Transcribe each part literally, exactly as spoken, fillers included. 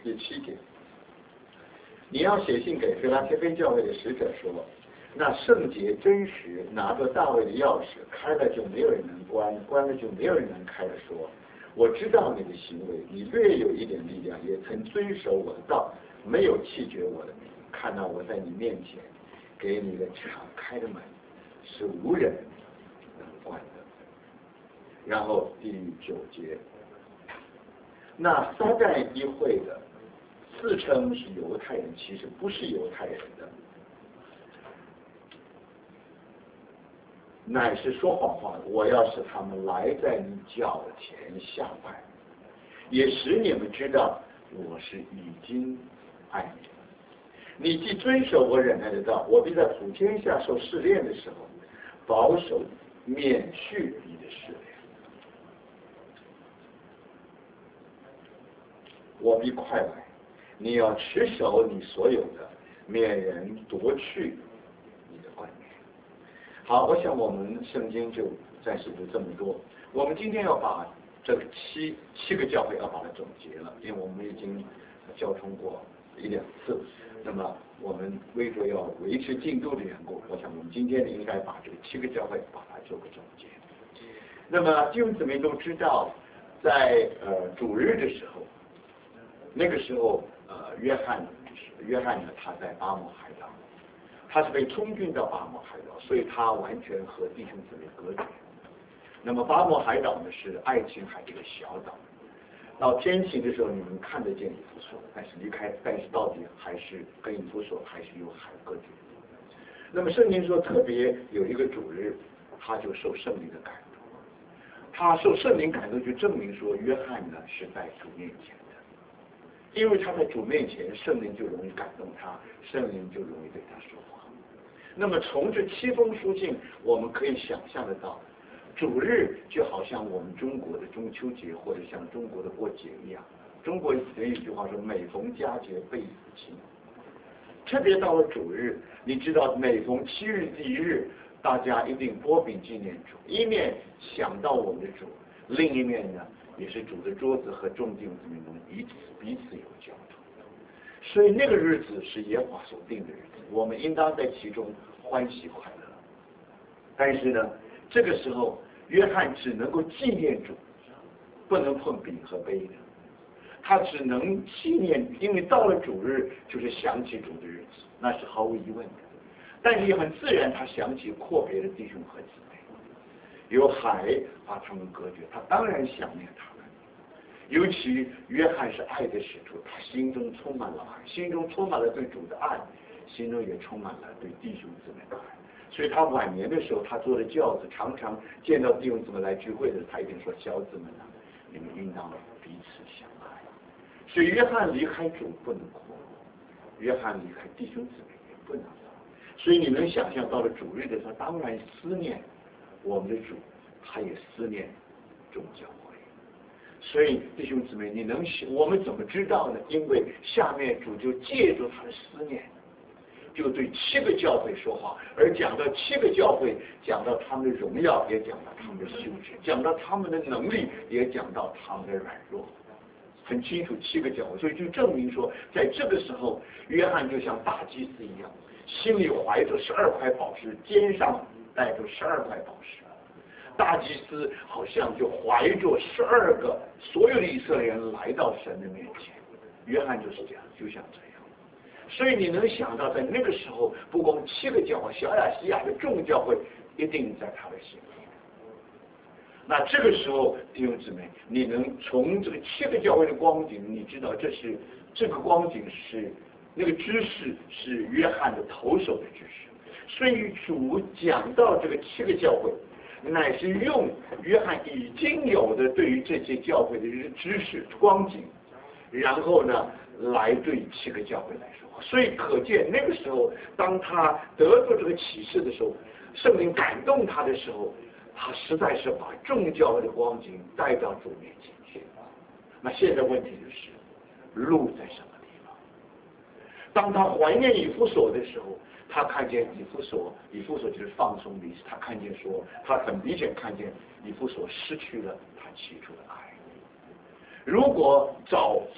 第七节，你要写信给腓拉铁非教会的使者说，那圣洁真实拿着大卫的钥匙，开了就没有人能关，关了就没有人能开的说，我知道你的行为，你略有一点力量，也曾遵守我的道，没有弃绝我的名，看到我在你面前给你的敞开的门是无人能关的。然后第九节，那撒旦议会的自称是犹太人，其实不是犹太人的，乃是说谎话的。我要使他们来在你脚前下拜，也使你们知道我是已经爱你了。你既遵守我忍耐的道，我必在普天下受试炼的时候，保守免去你的试炼。我必快来，你要持守你所有的，免人夺去你的冠冕。好，我想我们圣经就暂时读这么多。我们今天要把这个七七个教会要把它总结了，因为我们已经交通过一两次。那么我们为着要维持进度的缘故，我想我们今天呢应该把这个七个教会把它做个总结。那么弟兄姊妹都知道，在呃主日的时候，那个时候呃约翰约翰呢他在巴摩海岛，他是被充军到巴摩海岛，所以他完全和弟兄姊妹隔绝。那么巴摩海岛呢是爱琴海的一个小岛，到天晴的时候你们看得见以弗所，但是离开，但是到底还是跟以弗所还是有海隔绝。那么圣经说特别有一个主日，他就受圣灵的感动，他受圣灵感动就证明说约翰呢是在主面前的，因为他在主面前，圣灵就容易感动他，圣灵就容易对他说话。那么从这七封书信我们可以想象得到，主日就好像我们中国的中秋节，或者像中国的过节一样。中国有一句话说每逢佳节倍思亲，特别到了主日，你知道每逢七日第一日，大家一定拨饼纪念主，一面想到我们的主，另一面呢也是主的桌子和众弟兄姊妹们彼此彼此有交通。所以那个日子是耶和华所定的日子，我们应当在其中欢喜快乐。但是呢，这个时候约翰只能够纪念主，不能碰饼和杯的，他只能纪念，因为到了主日就是想起主的日子，那是毫无疑问的。但是也很自然，他想起阔别的弟兄和姊妹，有海把他们隔绝，他当然想念他们。尤其约翰是爱的使徒，他心中充满了爱，心中充满了对主的爱，心中也充满了对弟兄姊妹的爱。所以他晚年的时候，他坐的轿子，常常见到弟兄姊妹来聚会的，他一定说：“小子们啊，你们应当彼此相爱。”所以约翰离开主不能哭，约翰离开弟兄姊妹也不能哭。所以你能想象到了主日的时候，当然思念我们的主，他也思念众教会。所以弟兄姊妹，你能我们怎么知道呢？因为下面主就借助他的思念，就对七个教会说话，而讲到七个教会，讲到他们的荣耀，也讲到他们的羞耻，讲到他们的能力，也讲到他们的软弱，很清楚七个教会。所以就证明说，在这个时候，约翰就像大祭司一样，心里怀着十二块宝石，肩上带着十二块宝石。大祭司好像就怀着十二个所有的以色列人来到神的面前，约翰就是这样，就像这样。所以你能想到，在那个时候，不光七个教会，小亚细亚的众教会一定在他的心里。那这个时候，弟兄姊妹，你能从这个七个教会的光景，你知道这是这个光景是那个知识是约翰的头首的知识。所以主讲到这个七个教会，乃是用约翰已经有的对于这些教会的知识光景，然后呢来对七个教会来说。所以可见那个时候，当他得到这个启示的时候，圣灵感动他的时候，他实在是把众教会的光景带到主面前去。那现在问题就是路在什么地方？当他怀念以弗所的时候，他看见以弗所，以弗所就是放松离，他看见说，他很明显看见以弗所失去了他起初的爱。如果早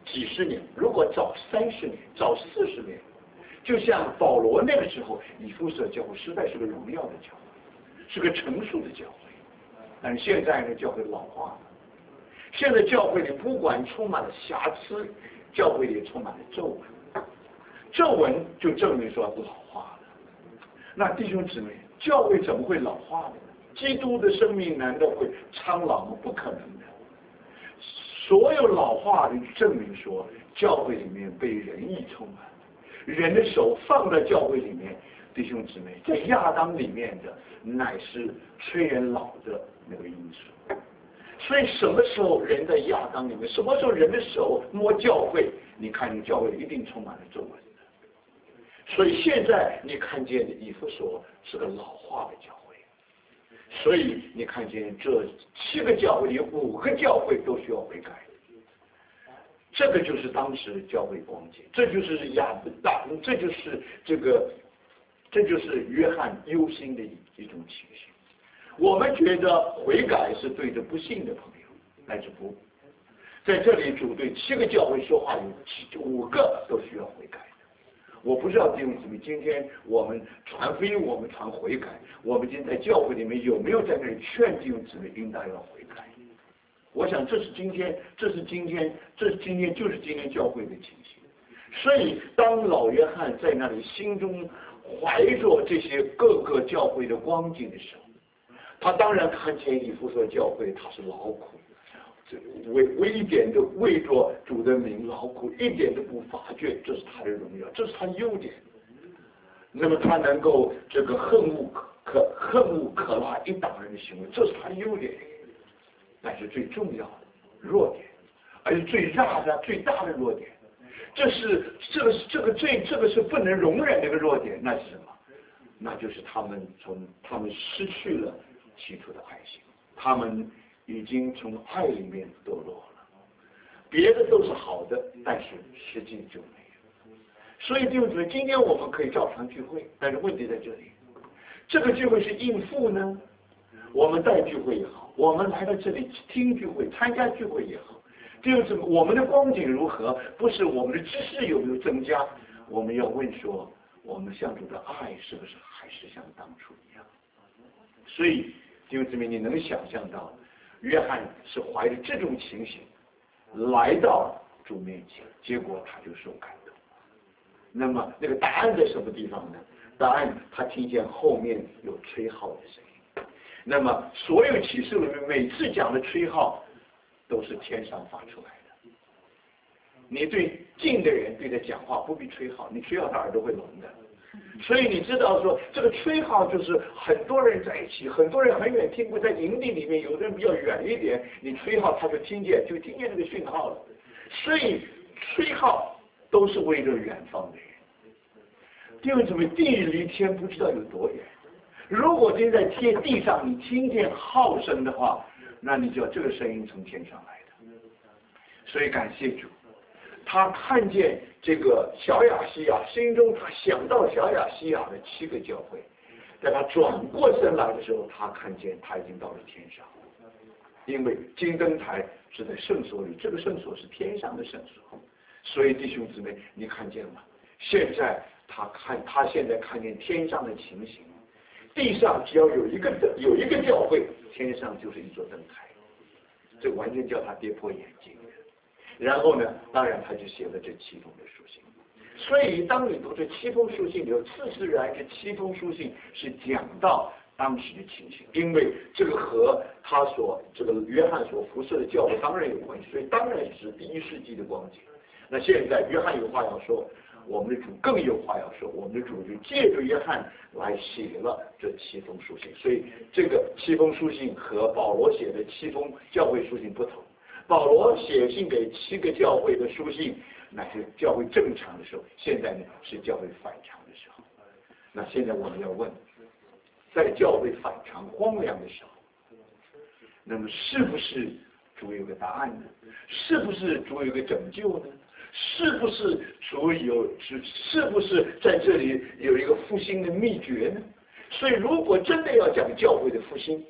几十年，如果早三十年，早四十年，就像保罗那个时候，以弗所教会实在是个荣耀的教会，是个成熟的教会。但是现在呢，教会老化了。现在教会里不管充满了瑕疵，教会里充满了皱纹，皱纹就证明说老化了。那弟兄姊妹，教会怎么会老化呢？基督的生命难道会苍老吗？不可能的。所有老化的证明说，教会里面被仁义充满，人的手放在教会里面，弟兄姊妹，在亚当里面的乃是催人老的那个因素。所以什么时候人在亚当里面，什么时候人的手摸教会，你看见教会一定充满了皱纹的。所以现在你看见的以弗所是个老化的教会，所以你看见这七个教会里有五个教会都需要悔改。这个就是当时教会光景，这就是亚大，这就是这个，这就是约翰忧心的一一种情形。我们觉得悔改是对着不信的朋友，但是不，在这里主对七个教会说话，有五个都需要悔改的。我不知道弟兄姊妹，今天我们传福音，我们传悔改，我们今天在教会里面有没有在那里劝弟兄姊妹应当要悔改？我想这是今天，这是今天，这是今天，就是今天教会的情形。所以当老约翰在那里心中怀着这些各个教会的光景的时候，他当然看见以弗所教会他是劳苦，为为一点的为着主的名劳苦，一点都不乏倦，这是他的荣耀，这是他的优点。那么他能够这个恨恶可恨恶可拉一党人的行为，这是他的优点。但是最重要的弱点，而且最大的最大的弱点，这是这个这个最这个是不能容忍的一个弱点，那是什么？那就是他们从他们失去了起初的爱心，他们已经从爱里面堕落了。别的都是好的，但是实际就没有。所以弟兄姊妹，今天我们可以照常聚会，但是问题在这里，这个聚会是应付呢？我们带聚会也好，我们来到这里听聚会、参加聚会也好，弟兄姊妹，我们的光景如何？不是我们的知识有没有增加，我们要问说，我们向主的爱是不是还是像当初一样？所以弟兄姊妹，你能想象到，约翰是怀着这种情形来到主面前，结果他就受感动。那么那个答案在什么地方呢？答案他听见后面有吹号的声音。那么所有启示录里面每次讲的吹号都是天上发出来的。你对近的人对他讲话不必吹号，你吹号他耳朵会聋的。所以你知道说这个吹号就是很多人在一起，很多人很远听不，在营地里面有的人比较远一点，你吹号他就听见，就听见那个讯号了。所以吹号都是为了远方的人。弟兄姊妹，地离天不知道有多远。如果今天在天地上你听见号声的话，那你就要这个声音从天上来的。所以感谢主，他看见这个小亚细亚，心中他想到小亚细亚的七个教会，在他转过身来的时候，他看见他已经到了天上，因为金灯台是在圣所里，这个圣所是天上的圣所。所以弟兄姊妹，你看见吗？现在他看，他现在看见天上的情形。地上只要有一个有一个教会，天上就是一座灯台，这完全叫他跌破眼镜。然后呢，当然他就写了这七封的书信。所以当你读这七封书信里头，自自然这七封书信是讲到当时的情形，因为这个和他所这个约翰所辐射的教会当然有关系，所以当然是第一世纪的光景。那现在约翰有话要说，我们的主更有话要说，我们的主就借着约翰来写了这七封书信。所以这个七封书信和保罗写的七封教会书信不同。保罗写信给七个教会的书信，那是教会正常的时候，现在呢是教会反常的时候。那现在我们要问，在教会反常荒凉的时候，那么是不是主有个答案呢？是不是主有个拯救呢？是不是主有是是不是在这里有一个复兴的秘诀呢？所以如果真的要讲教会的复兴，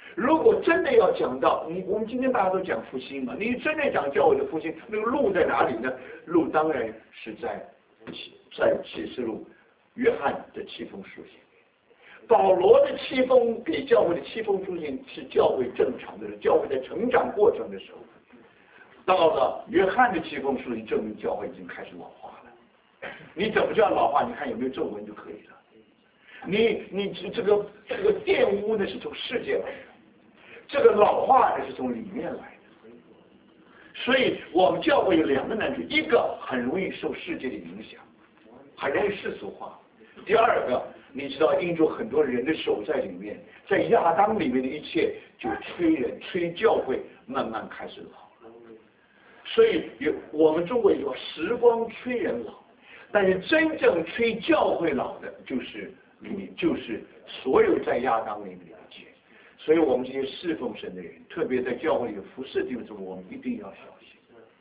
如果真的要讲到你，我们今天大家都讲复兴嘛，你真的讲教会的复兴，那个路在哪里呢？路当然是在在启示录约翰的七封书信。保罗的七封给教会的七封书信是教会正常的，教会在成长过程的时候。到了约翰的七封书信，证明教会已经开始老化了。你怎么叫老化？你看有没有皱纹就可以了。你你这个这个玷污呢是从世界来的，这个老化呢是从里面来的。所以我们教会有两个难处，一个很容易受世界的影响，很容易世俗化；第二个，你知道印着很多人的手在里面，在亚当里面的一切就催人催教会慢慢开始老。所以有我们中国有时光催人老，但是真正催教会老的就是你，就是所有在亚当里面的一切。所以我们这些侍奉神的人，特别在教会里服侍弟兄姊妹，我们一定要小心。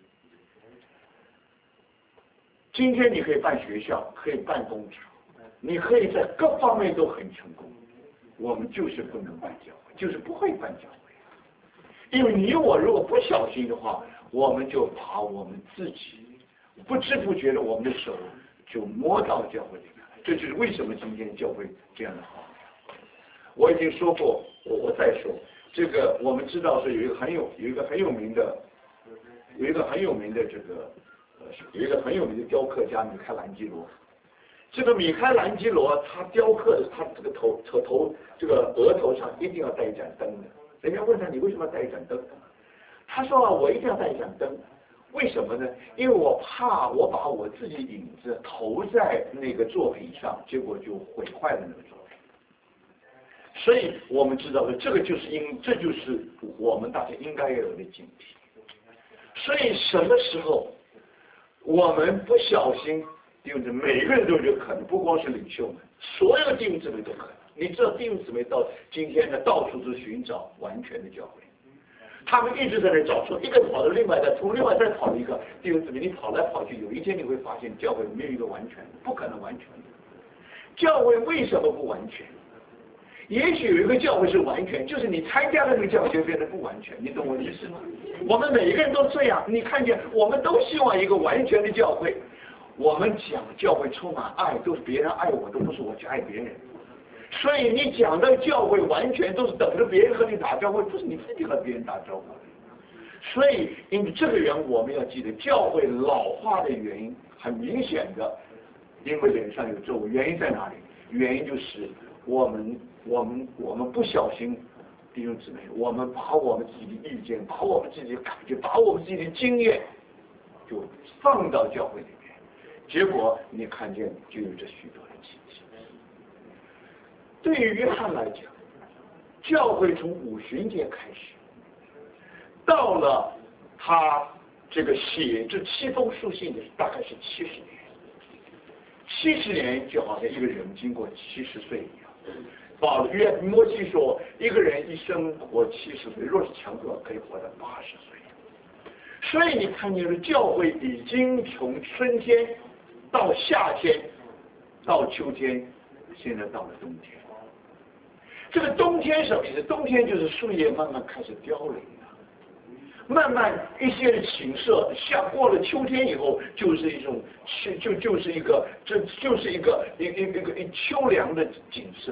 今天你可以办学校，可以办工厂，你可以在各方面都很成功，我们就是不能办教会，就是不会办教会。因为你我如果不小心的话，我们就把我们自己不知不觉的，我们的手就摸到教会里面来。这就是为什么今天教会这样的好。我已经说过，我我再说，这个我们知道是有一个很有有一个很有名的，有一个很有名的这个呃有一个很有名的雕刻家米开朗基罗。这个米开朗基罗他雕刻的，他这个头头头这个额头上一定要带一盏灯的。人家问他你为什么要带一盏灯？他说啊，我一定要带一盏灯，为什么呢？因为我怕我把我自己影子投在那个作品上，结果就毁坏了那个作品。所以我们知道的，这个就是因，这就是我们大家应该要有的警惕。所以什么时候我们不小心，弟兄姊妹，每个人都有可能，不光是领袖们，所有弟兄姊妹都可能。你知道弟兄姊妹到今天呢，到处都寻找完全的教会。他们一直在那找出一个跑到另外的，从另外再跑一个，弟兄姊妹，你跑来跑去，有一天你会发现教会没有一个完全的，不可能完全的。教会为什么不完全？也许有一个教会是完全，就是你参加的那个教会就变得不完全，你懂我的意思吗？我们每一个人都这样，你看见，我们都希望一个完全的教会。我们讲教会充满爱，都是别人爱我，都不是我去爱别人。所以你讲的教会完全都是等着别人和你打招呼，不是你自己和别人打招呼。所以因为这个原因，我们要记得教会老化的原因很明显的，因为脸上有皱纹。原因在哪里？原因就是我们我们我们不小心，弟兄姊妹，我们把我们自己的意见，把我们自己的感觉，把我们自己的经验，就放到教会里面，结果你看见就有这许多的奇迹。对于约翰来讲，教会从五旬节开始，到了他这个写这七封书信的大概是七十年，七十年就好像一个人经过七十岁一样。保约摩西说，一个人一生活七十岁，若是强壮，可以活到八十岁。所以你看见了，教会已经从春天到夏天到秋天，现在到了冬天。这个冬天什么意思？冬天就是树叶慢慢开始凋零了，慢慢一些的景色，像过了秋天以后，就是一种就就是一个这就是一个一一一个一秋凉的景色。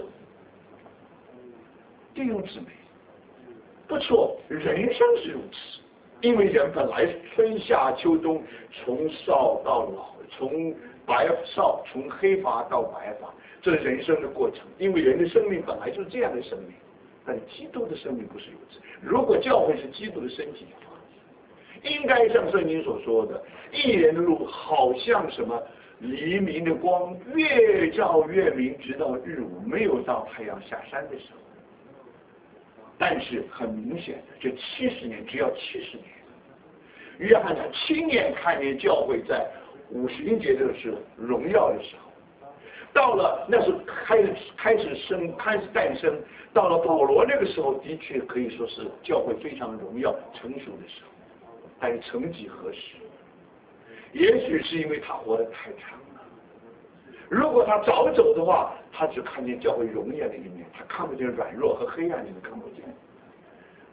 弟兄姊妹，不错，人生是如此，因为人本来春夏秋冬，从少到老，从白少从黑发到白发。这是人生的过程，因为人的生命本来就是这样的生命，但基督的生命不是如此。如果教会是基督的身体的话，应该像圣经所说的，一人的路好像什么黎明的光，越照越明，直到日午，没有到太阳下山的时候。但是很明显的，这七十年，只要七十年，约翰他亲眼看见教会在五旬节的时候荣耀的时候。到了那是开始开始生开始诞生，到了保罗那个时候，的确可以说是教会非常荣耀成熟的时候，但是曾几何时，也许是因为他活得太长了。如果他早走的话，他只看见教会荣耀的一面，他看不见软弱和黑暗，你们看不见。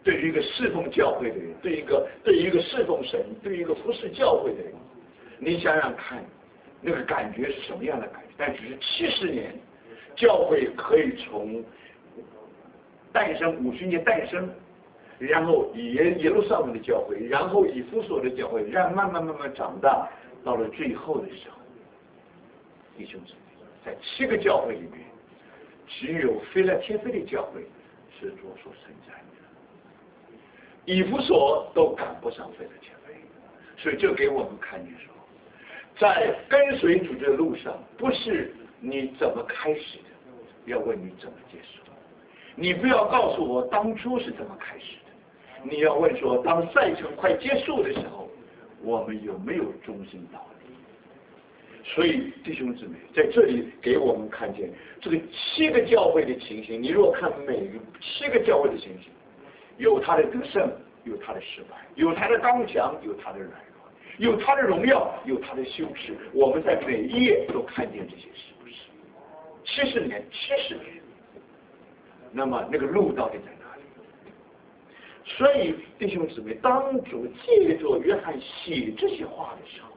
对于一个侍奉教会的人，对一个对于一个侍奉神，对于一个服侍教会的人，你想想看，那个感觉是什么样的感觉？但只是七十年，教会可以从诞生五旬节诞生，然后耶耶路撒冷的教会，然后以弗所的教会，让慢慢慢慢长大，到了最后的时候，弟兄姊妹，在七个教会里面，只有腓拉铁非的教会是着手生产的，以弗所都赶不上腓拉铁非，所以这给我们看见说，在跟随主的路上，不是你怎么开始的，要问你怎么结束。你不要告诉我当初是怎么开始的，你要问说，当赛程快结束的时候，我们有没有忠心到底？所以弟兄姊妹，在这里给我们看见这个七个教会的情形。你如果看每个七个教会的情形，有他的得胜，有他的失败，有他的刚强，有他的软弱，有他的荣耀，有他的羞耻。我们在每一页都看见这些，是不是？七十年，七十年。那么那个路到底在哪里？所以弟兄姊妹，当主借着约翰写这些话的时候，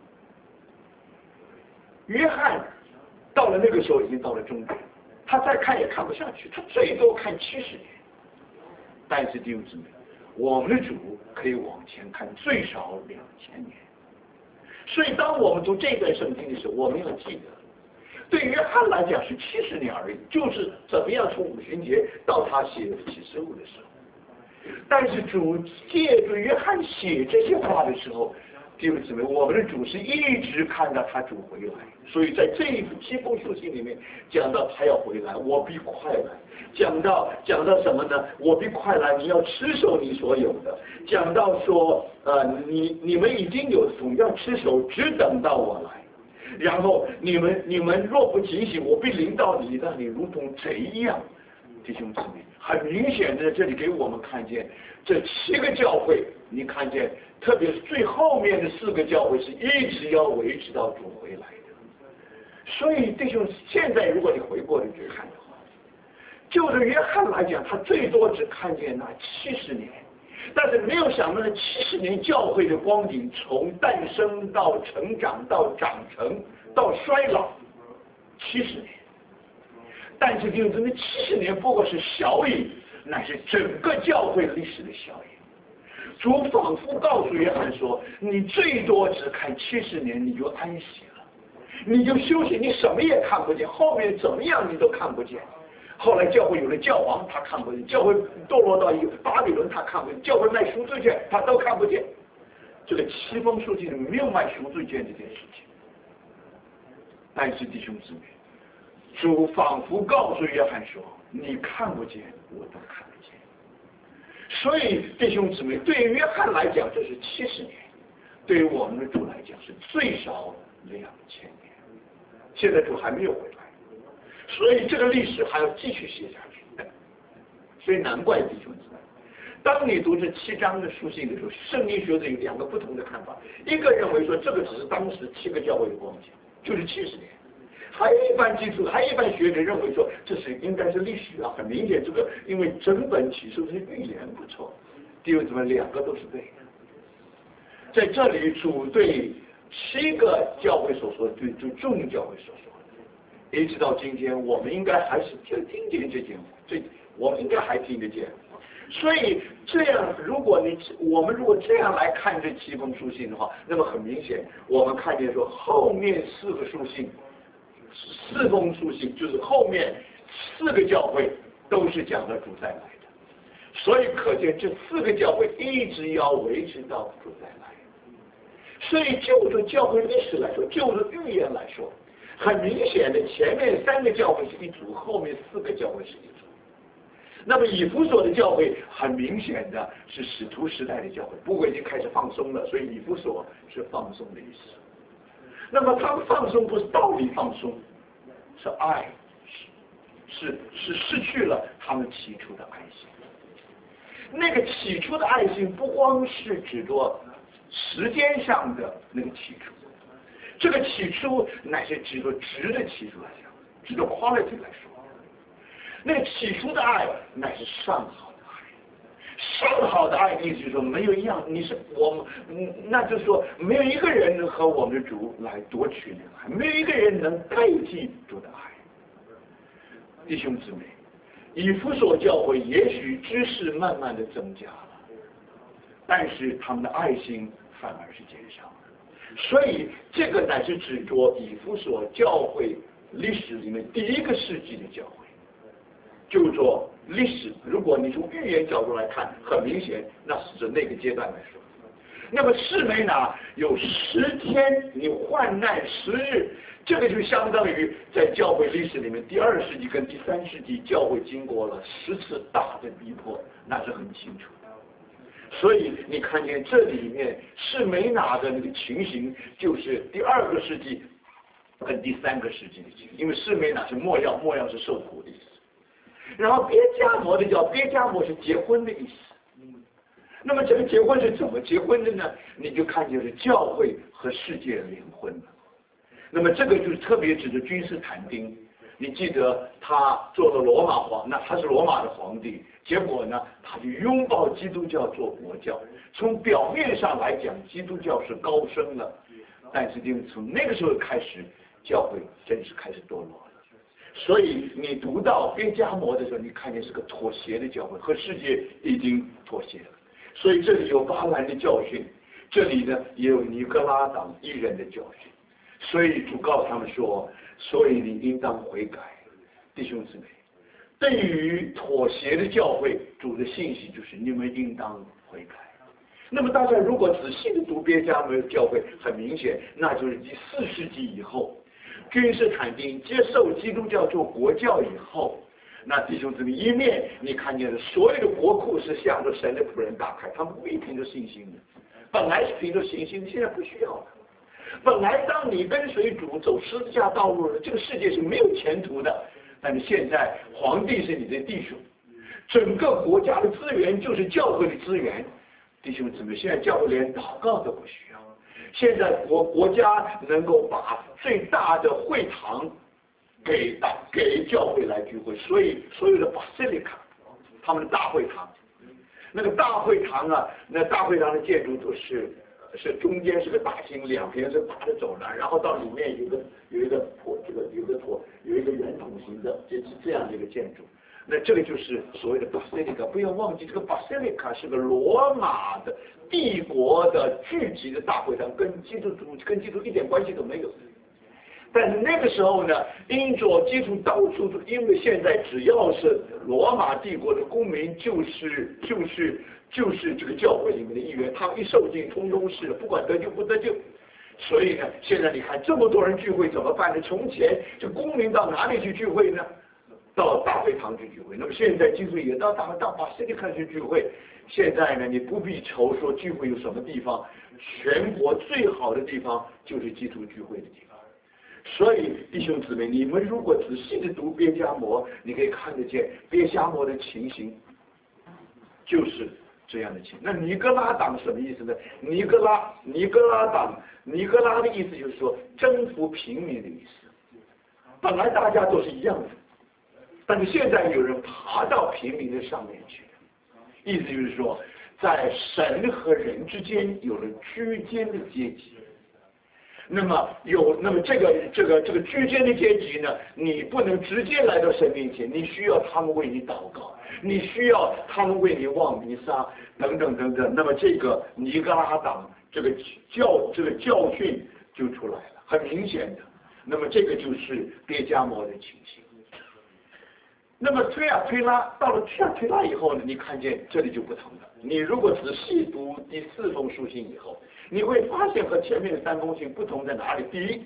约翰到了那个时候已经到了终点，他再看也看不下去，他最多看七十年。但是弟兄姊妹，我们的主可以往前看最少两千年。所以当我们读这段圣经的时候，我们要记得，对约翰来讲是七十年而已，就是怎么样从五旬节到他写启示录的时候。但是主借着约翰写这些话的时候，弟兄姊妹，我们的主是一直看到他主回来，所以在这一七封书信里面讲到他要回来，我必快来。讲到讲到什么呢？我必快来，你要持守你所有的。讲到说，呃，你你们已经有主要持守，只等到我来。然后你们你们若不警醒，我必临到你，让你如同贼一样。弟兄姊妹，很明显的，这里给我们看见这七个教会，你看见，特别是最后面的四个教会是一直要维持到主回来的。所以弟兄，现在如果你回过来去看的话，就着约翰来讲，他最多只看见那七十年，但是没有想到那七十年教会的光景，从诞生到成长到长成到衰老，七十年。但是弟兄姊妹，七十年不过是小影，乃是整个教会历史的小影。主仿佛告诉约翰说：“你最多只看七十年，你就安息了，你就休息，你什么也看不见，后面怎么样你都看不见。”后来教会有了教皇，他看不见；教会堕落到一个巴比伦，他看不见；教会卖赎罪券，他都看不见。这个七封书信里没有卖赎罪券这件事情。但是弟兄姊妹，主仿佛告诉约翰说：“你看不见，我都看不见。”所以弟兄姊妹，对于约翰来讲这是七十年，对于我们的主来讲是最少两千年。现在主还没有回来，所以这个历史还要继续写下去。所以难怪弟兄姊妹，当你读这七章的书信的时候，圣经学者有两个不同的看法。一个认为说这个只是当时七个教会的光景，就是七十年。还有一般基础，还有一般学者认为说，这是应该是历史啊，很明显，这个因为整本启示录是预言不错，弟兄姊妹，两个都是对的。在这里，主对七个教会所说的，对对众教会所说的，一直到今天，我们应该还是听听见这件，这我们应该还听得见。所以这样，如果你我们如果这样来看这七封书信的话，那么很明显，我们看见说后面四个书信。四封书信就是后面四个教会都是讲到主再来的，所以可见这四个教会一直要维持到主再来。所以就着教会历史来说，就着预言来说，很明显的前面三个教会是一组，后面四个教会是一组。那么以弗所的教会很明显的是使徒时代的教会，不过已经开始放松了，所以以弗所是放松的意思。那么他们放松不是道理放松，是爱，是是失去了他们起初的爱心。那个起初的爱心不光是指着时间上的那个起初，这个起初乃是指着值的起初来讲，指着 quality 来说，那个起初的爱乃是上好的爱， 上好的爱，意思就是说没有一样，你是我们，嗯，那就是说没有一个人能和我们的主来夺取那个爱，没有一个人能代替主的爱。弟兄姊妹，以弗所教会也许知识慢慢的增加了，但是他们的爱心反而是减少了。所以这个乃是指着以弗所教会历史里面第一个世纪的教会，就说历史，如果你从预言角度来看，很明显那是指那个阶段来说。那么士梅拿有十天你患难十日，这个就相当于在教会历史里面第二世纪跟第三世纪教会经过了十次大的逼迫，那是很清楚的。所以你看见这里面士梅拿的那个情形，就是第二个世纪跟第三个世纪的情形，因为士梅拿是没药，没药是受苦的意思。然后别迦摩的叫别迦摩是结婚的意思。那么这个结婚是怎么结婚的呢？你就看见是教会和世界联婚了。那么这个就是特别指的君士坦丁。你记得他做了罗马皇，那他是罗马的皇帝，结果呢，他就拥抱基督教做国教。从表面上来讲，基督教是高升了，但是从那个时候开始，教会真是开始堕落了。所以你读到别迦摩的时候，你看见是个妥协的教会，和世界已经妥协了。所以这里有巴兰的教训，这里呢也有尼哥拉党一人的教训。所以主告诉他们说，所以你应当悔改，弟兄姊妹。对于妥协的教会，主的信息就是你们应当悔改。那么大家如果仔细的读别迦摩的教会，很明显，那就是第四世纪以后，君士坦丁接受基督教做国教以后，那弟兄姊妹，一面你看见的所有的国库是向着神的仆人打开，他们不凭着信心的，本来是凭着信心，现在不需要了。本来当你跟随主走十字架道路了，这个世界是没有前途的，但是现在皇帝是你的弟兄，整个国家的资源就是教会的资源，弟兄姊妹，现在教会连祷告都不需要，现在国国家能够把最大的会堂给给教会来聚会，所以所有的 basilica 他们的大会堂，那个大会堂啊，那大会堂的建筑都是是中间是个大厅，两边是大的走廊，然后到里面有一个有一个椭这个有一个椭有一个圆筒形的，这是这样的一个建筑。那这个就是所谓的 basilica， 不要忘记这个 basilica 是个罗马的帝国的聚集的大会堂，跟基督徒跟基督一点关系都没有。但是那个时候呢，因着基督到处都，因为现在只要是罗马帝国的公民，就是就是就是这个教会里面的一员，他们一受尽通通是，不管得救不得救。所以呢，现在你看这么多人聚会怎么办呢？从前这公民到哪里去聚会呢？到大会堂去聚会。那么现在基督也到大到巴西利看去聚会。现在呢，你不必愁说聚会有什么地方，全国最好的地方就是基督聚会的地方。所以弟兄姊妹，你们如果仔细的读别迦摩，你可以看得见别迦摩的情形就是这样的情。那尼哥拉党什么意思呢？尼哥拉尼哥拉党，尼哥拉的意思就是说征服平民的意思。本来大家都是一样的，但是现在有人爬到平民的上面去，意思就是说，在神和人之间有了居间的阶级。那么有，那么这个这个这个居间的阶级呢，你不能直接来到神面前，你需要他们为你祷告，你需要他们为你望弥撒等等等等。那么这个尼哥拉党这个教这个教训就出来了，很明显的。那么这个就是别迦摩的情形。那么推啊推拉，到了推啊推拉以后呢，你看见这里就不同了。你如果仔细读第四封书信以后，你会发现和前面的三封信不同在哪里？第一，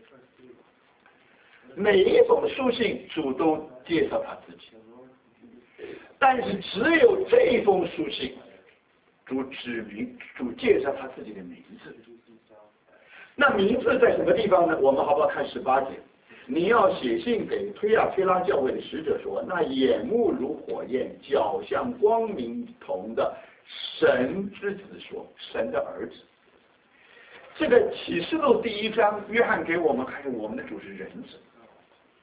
每一封书信主都介绍他自己，但是只有这一封书信，主指明主介绍他自己的名字。那名字在什么地方呢？我们好不好看十八节？你要写信给推亚推拉教会的使者说，那眼目如火焰，脚像光明铜的神之子说，神的儿子。这个启示录第一章，约翰给我们看见我们的主是人子。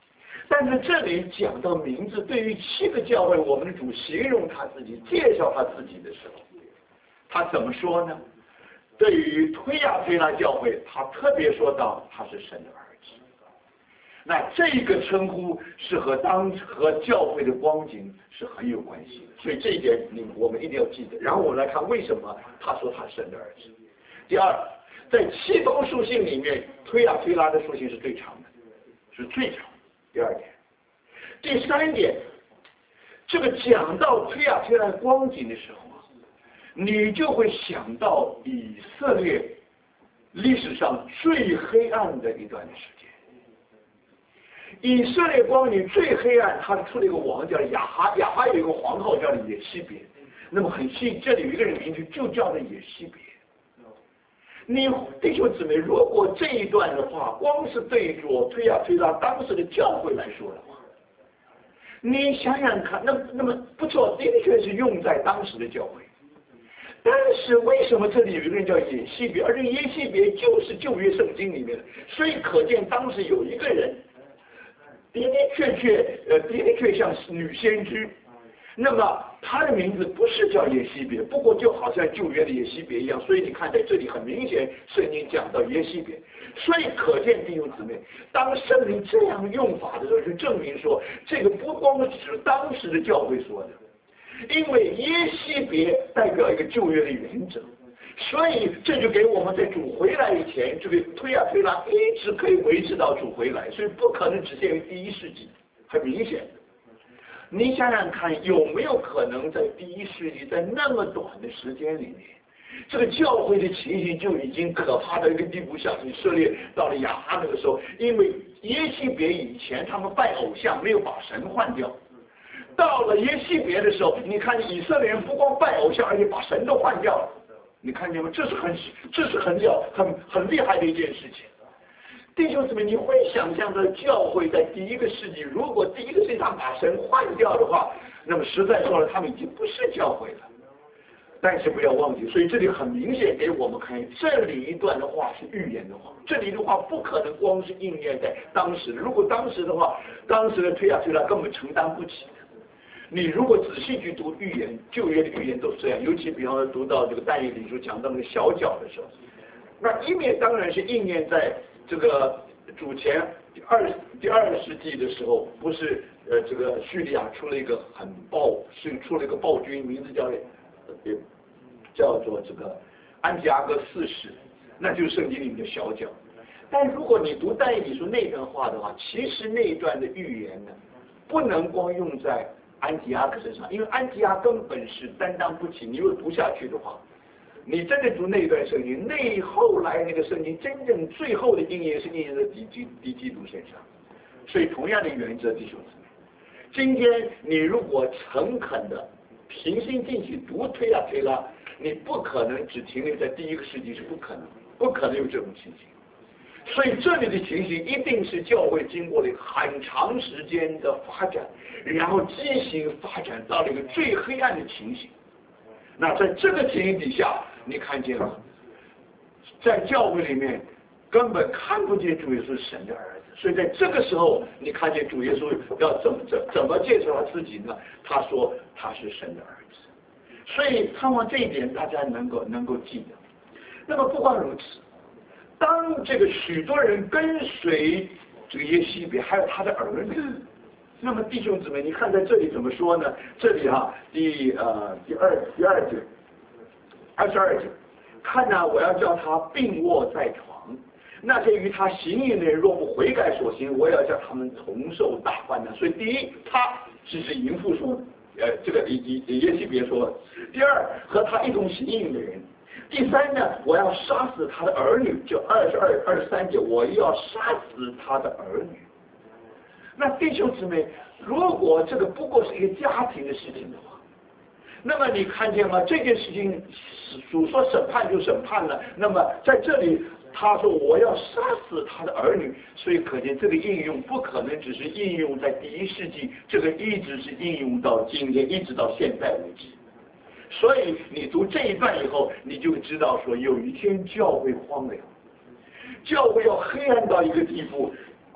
但是这里讲到名字，对于七个教会，我们的主形容他自己、介绍他自己的时候，他怎么说呢？对于推亚推拉教会，他特别说到他是神的儿子。那这个称呼是和当和教会的光景是很有关系的，所以这一点你我们一定要记得。然后我们来看为什么他说他是神的儿子。第二，在七封书信里面，推亚推拉的书信是最长的，是最长的。第二点，第三点，这个讲到推亚推拉光景的时候啊，你就会想到以色列历史上最黑暗的一段时间。以色列光景最黑暗，他出了一个王叫亚哈，亚哈有一个皇后叫耶西别。那么很细，这里有一个人名字就叫做耶西别。你弟兄姊妹，如果这一段的话，光是对着推亚推拉当时的教会来说的话，你想想看，那那么不错，的确是用在当时的教会。但是为什么这里有一个人叫耶西别，而这耶西别就是旧约圣经里面的，所以可见当时有一个人的的确确，呃，的的确像女先知。那么他的名字不是叫耶西别，不过就好像旧约的耶西别一样，所以你看在这里很明显，圣经讲到耶西别，所以可见弟兄姊妹，当圣灵这样用法的时候，就证明说，这个不光是当时的教会说的，因为耶西别代表一个旧约的原则，所以这就给我们在主回来以前，这个推啊推拉一直可以维持到主回来，所以不可能只限于第一世纪，很明显的。你想想看，有没有可能在第一世纪，在那么短的时间里面，这个教会的情形就已经可怕到一个地步，像以色列到了亚哈那个时候，因为耶西别以前他们拜偶像，没有把神换掉。到了耶西别的时候，你看以色列人不光拜偶像，而且把神都换掉了。你看见吗？这是很这是很了很很厉害的一件事情。弟兄姊妹，你会想象到教会在第一个世纪，如果第一个世纪他把神换掉的话，那么实在说了，他们已经不是教会了。但是不要忘记，所以这里很明显给我们看，这里一段的话是预言的话，这里的话不可能光是应验在当时。如果当时的话，当时的推啊推拉根本承担不起的。你如果仔细去读预言，旧约的预言都是这样，尤其比方说读到这个但以理书讲到那个小角的时候，那一面当然是应验在这个主前第二第二世纪的时候，不是呃这个叙利亚出了一个很暴，是出了一个暴君，名字叫呃叫做这个安提阿哥四世，那就是圣经里面的小角。但如果你读但以理书那段话的话，其实那一段的预言呢，不能光用在安提阿克身上，因为安提阿根本是担当不起。你如果读下去的话，你真的读那一段圣经，那后来那个圣经真正最后的应验是应验在敌基敌基督身上。所以同样的原则，弟兄姊妹，今天你如果诚恳的平心静气读推拉推拉，你不可能只停留在第一个世纪，是不可能，不可能有这种情形。所以这里的情形一定是教会经过了很长时间的发展，然后畸形发展到了一个最黑暗的情形。那在这个情形底下，你看见了，在教会里面根本看不见主耶稣是神的儿子。所以在这个时候，你看见主耶稣要怎么怎怎么介绍他自己呢？他说他是神的儿子。所以盼望这一点大家能够能够记得。那么不光如此，当这个许多人跟随这个耶西别，还有他的儿女，那么弟兄姊妹，你看在这里怎么说呢？这里哈、啊，第呃第二第二节，二十二节，看呐、啊，我要叫他病卧在床，那些与他行淫的人若不悔改所行，我也要叫他们同受大患难。所以第一，他只是淫妇说，呃，这个以以耶西别说；第二，和他一同行淫的人。第三呢，我要杀死他的儿女，就二十二、二十三节，我要杀死他的儿女。那弟兄姊妹，如果这个不过是一个家庭的事情的话，那么你看见吗？这件事情主说审判就审判了。那么在这里他说我要杀死他的儿女，所以可见这个应用不可能只是应用在第一世纪，这个一直是应用到今天，一直到现在为止。所以你读这一段以后，你就知道说，有一天教会荒凉，教会要黑暗到一个地步，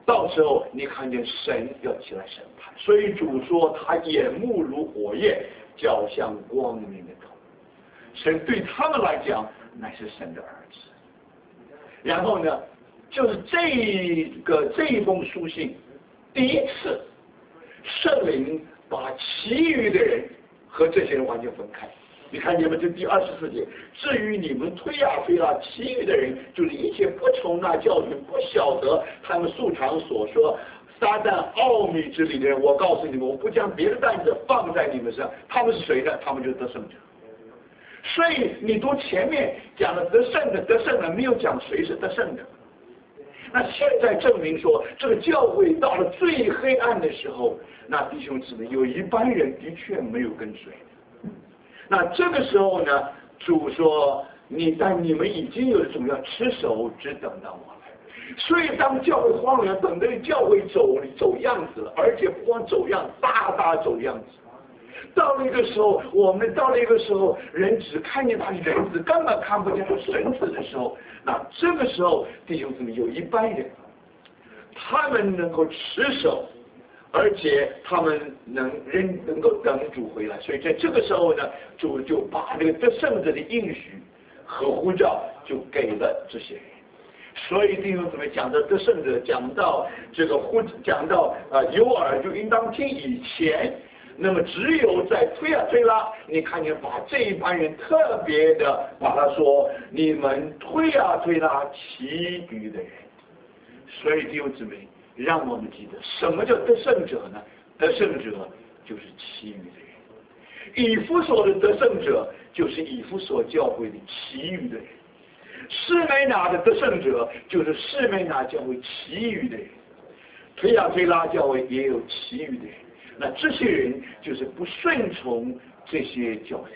到时候你看见神要起来审判，所以主说他眼目如火焰，脚像光明的头。神对他们来讲乃是神的儿子。然后呢，就是这个这一封书信，第一次圣灵把其余的人和这些人完全分开。你看见没？这第二十四节，至于你们推呀推啦，其余的人就是一切不从那教训，不晓得他们素常所说撒旦奥秘之理的人，我告诉你们，我不将别的担子放在你们身上。他们是谁呢？他们就是得胜者。所以你读前面讲了得胜的，得胜的没有讲谁是得胜的。那现在证明说，这个教会到了最黑暗的时候，那弟兄姊妹有一般人的确没有跟随。那这个时候呢，主说你但你们已经有一种要持守，只等到我来。所以当教会荒凉，等着教会走走样子了，而且不光走样，大大走样子。到了一个时候，我们到了一个时候，人只看见他人子，根本看不见他神子的时候，那这个时候弟兄姊妹有一般人，他们能够持守，而且他们能人能够等主回来，所以在这个时候呢，主就把这个得胜者的应许和呼召就给了这些人。所以弟兄姊妹讲到得胜者，讲到这个呼，讲到呃有耳就应当听以前。那么只有在推啊推拉，你看见把这一班人特别的把他说，你们推啊推拉其余的人。所以弟兄姊妹，让我们记得什么叫得胜者呢？得胜者就是其余的人。以弗所的得胜者就是以弗所教会的其余的人。士美拿的得胜者就是士美拿教会其余的人。推啊推拉教会也有其余的人。那这些人就是不顺从这些教训。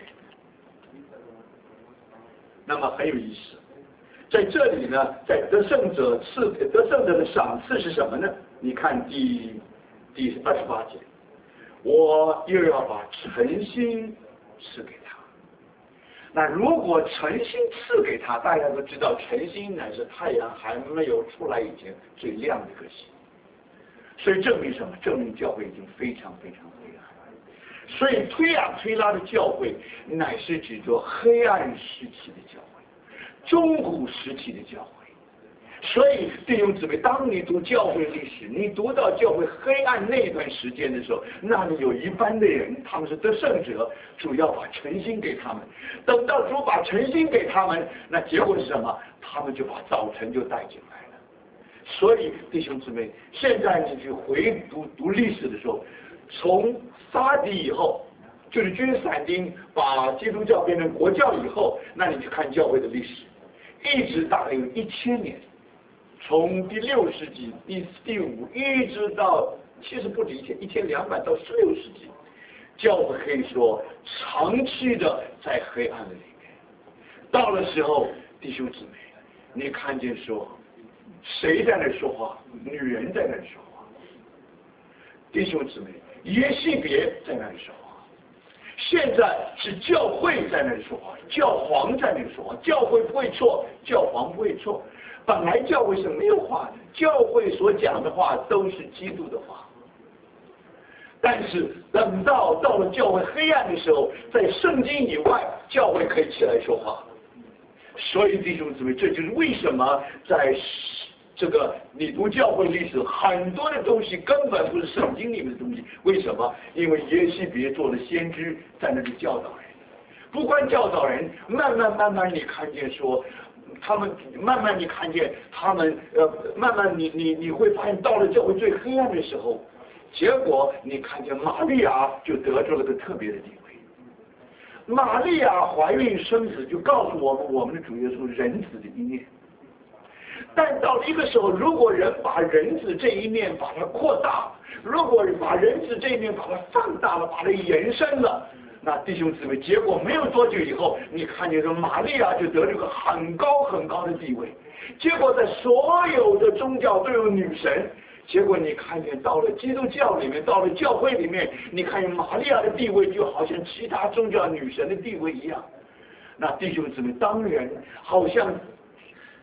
那么很有意思，在这里呢，在得胜者赐得胜者的赏赐是什么呢？你看第第二十八节，我又要把诚心赐给他。那如果诚心赐给他，大家都知道，诚心乃是太阳还没有出来以前最亮的一颗星。所以证明什么？证明教会已经非常非常黑暗。所以推啊推拉的教会，乃是指着黑暗时期的教会，中古时期的教会。所以弟兄姊妹，当你读教会历史，你读到教会黑暗那段时间的时候，那里有一般的人，他们是得胜者，主要把诚心给他们。等到主把诚心给他们，那结果是什么？他们就把早晨就带进来。所以弟兄姊妹，现在你去回读读历史的时候，从撒底以后，就是君士坦丁把基督教变成国教以后，那你去看教会的历史，一直大概有一千年，从第六世纪、第第五一直到其实不止一千一千两百到十六世纪，教会可以说长期的在黑暗的里面。到了时候，弟兄姊妹，你看见说。谁在那说话？女人在那说话。弟兄姊妹，耶西别在那里说话。现在是教会在那里说话，教皇在那里说话。教会不会错，教皇不会错。本来教会是没有话的，教会所讲的话都是基督的话。但是等到到了教会黑暗的时候，在圣经以外，教会可以起来说话。所以弟兄姊妹，这就是为什么在这个你读教会历史，很多的东西根本不是圣经里面的东西。为什么？因为耶西别做了先知，在那里教导人。不光教导人，慢慢慢慢你看见说，他们慢慢你看见他们呃，慢慢你你你会发现，到了教会最黑暗的时候，结果你看见玛利亚就得着了个特别的地位。玛利亚怀孕生子，就告诉我们我们的主耶稣人子的一面。但到了一个时候，如果人把人子这一面把它扩大，如果把人子这一面把它放大了，把它延伸了，那弟兄姊妹，结果没有多久以后，你看见说玛利亚就得了个很高很高的地位。结果在所有的宗教都有女神，结果你看见到了基督教里面，到了教会里面，你看见玛利亚的地位就好像其他宗教女神的地位一样。那弟兄姊妹，当然好像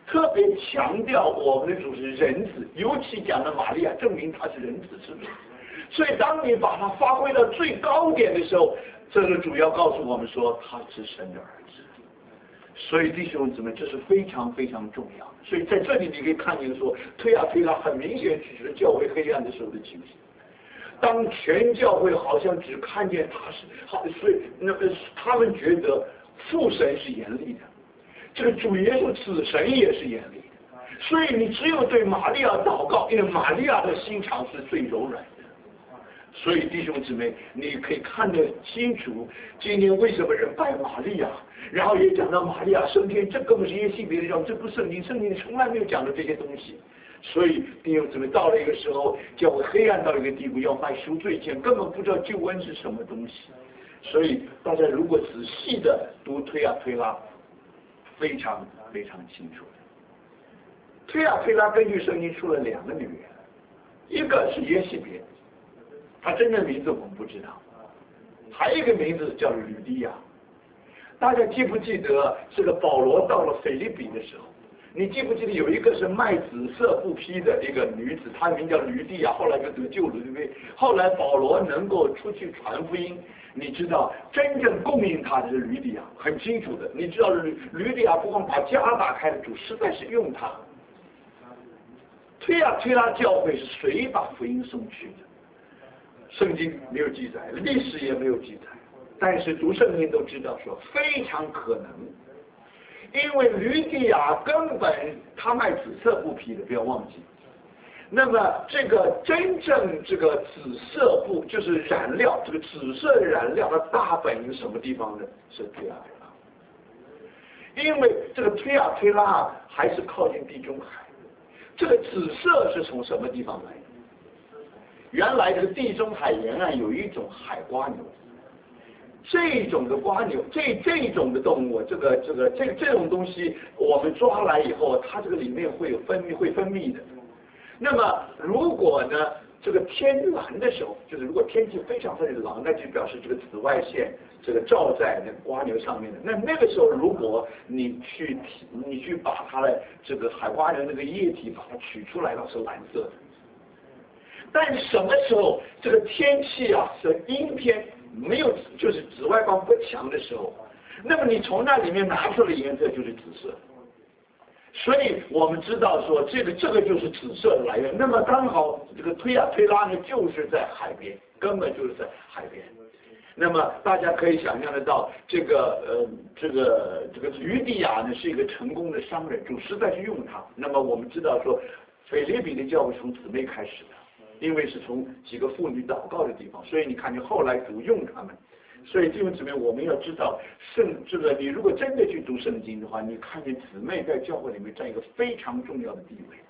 特别强调我们的主是人子，尤其讲的玛利亚，证明他是人子之主。所以当你把它发挥到最高点的时候，这个主要告诉我们说他是神的儿子。所以弟兄姊妹，这是非常非常重要的。所以在这里你可以看见说，推啊推拉很明显指出了教会黑暗的时候的情形。当全教会好像只看见他是好，所以那个他们觉得父神是严厉的，这个主耶稣子神也是严厉的。所以你只有对玛利亚祷告，因为玛利亚的心肠是最柔软的。所以弟兄姊妹，你可以看得清楚，今天为什么人拜玛利亚，然后也讲到玛利亚升天，这根本是耶西别的讲，这不是圣经，圣经从来没有讲到这些东西。所以弟兄姊妹，到了一个时候，教会黑暗到一个地步，要卖赎罪券，根本不知道救恩是什么东西。所以大家如果仔细的读推啊推拉，非常非常清楚。推啊推拉根据圣经出了两个女人，一个是耶西别，她真正名字我们不知道，还有一个名字叫吕利亚。大家记不记得这个保罗到了腓立比的时候，你记不记得有一个是卖紫色布匹的一个女子，她名叫吕利亚，后来就得救了，对不对？后来保罗能够出去传福音，你知道真正供应他的是吕利亚，很清楚的。你知道吕吕利亚不光把家打开了，主实在是用他。推啊推拉教会是谁把福音送去的？圣经没有记载，历史也没有记载，但是读圣经都知道说非常可能。因为吕底亚根本他卖紫色布匹的，不要忘记。那么这个真正这个紫色布就是染料，这个紫色染料的大本营什么地方呢？是推亚推拉。因为这个推亚推拉还是靠近地中海，这个紫色是从什么地方来的？原来这个地中海沿岸有一种海瓜牛。这种的瓜牛，这这种的动物，这个这个这这种东西，我们抓来以后，它这个里面会有分泌，会分泌的。那么如果呢，这个天蓝的时候，就是如果天气非常非常蓝，那就表示这个紫外线这个照在那个瓜牛上面的。那那个时候，如果你去你去把它的这个海瓜牛那个液体把它取出来，它是蓝色的。但什么时候这个天气啊是阴天？没有，就是紫外光不强的时候，那么你从那里面拿出的颜色就是紫色。所以我们知道说这个这个就是紫色的来源。那么刚好这个推啊推拉呢，就是在海边，根本就是在海边。那么大家可以想象得到，这个呃这个这个吕底亚呢是一个成功的商人，主实在是用他。那么我们知道说，腓立比的教会从姊妹开始的。因为是从几个妇女祷告的地方，所以你看见后来主用他们。所以弟兄姊妹，我们要知道圣这个，你如果真的去读圣经的话，你看见姊妹在教会里面占一个非常重要的地位。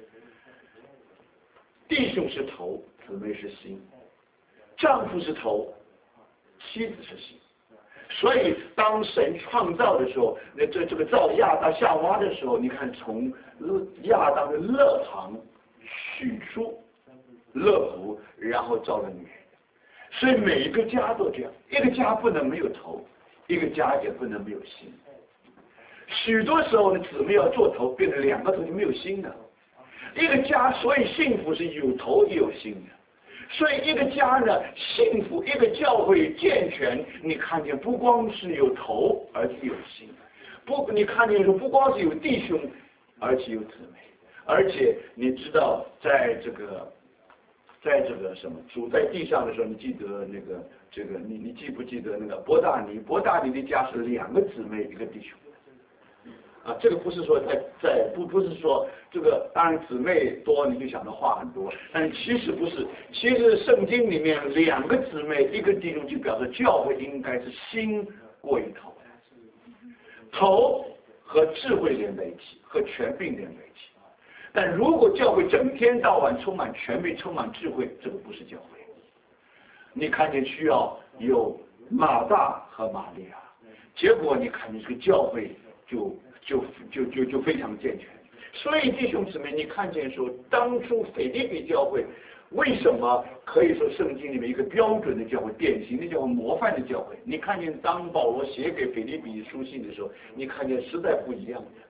弟兄是头，姊妹是心；丈夫是头，妻子是心。所以当神创造的时候，那这这个造亚当夏娃的时候，你看从亚当的肋旁取出乐福，然后造了女人。所以每一个家都这样，一个家不能没有头，一个家也不能没有心。许多时候呢，姊妹要做头，变成两个头就没有心了。一个家所以幸福是有头也有心的。所以一个家呢幸福，一个教会健全，你看见不光是有头，而且有心。不，你看见说不光是有弟兄，而且有姊妹，而且你知道在这个。在这个什么主在地上的时候，你记得那个这个你你记不记得那个伯大尼？伯大尼的家是两个姊妹一个弟兄。啊，这个不是说在在不不是说这个，当然姊妹多你就想到话很多，但其实不是。其实圣经里面两个姊妹一个弟兄，就表示教会应该是心过于头，头和智慧连在一起，和权柄连在一起。但如果教会整天到晚充满权柄、充满智慧，这个不是教会。你看见需要有马大和玛利亚，结果你看见这个教会就就就就就非常健全。所以弟兄姊妹，你看见说，当初腓立比教会为什么可以说圣经里面一个标准的教会、典型的教会、模范的教会？你看见当保罗写给腓立比书信的时候，你看见实在不一样的。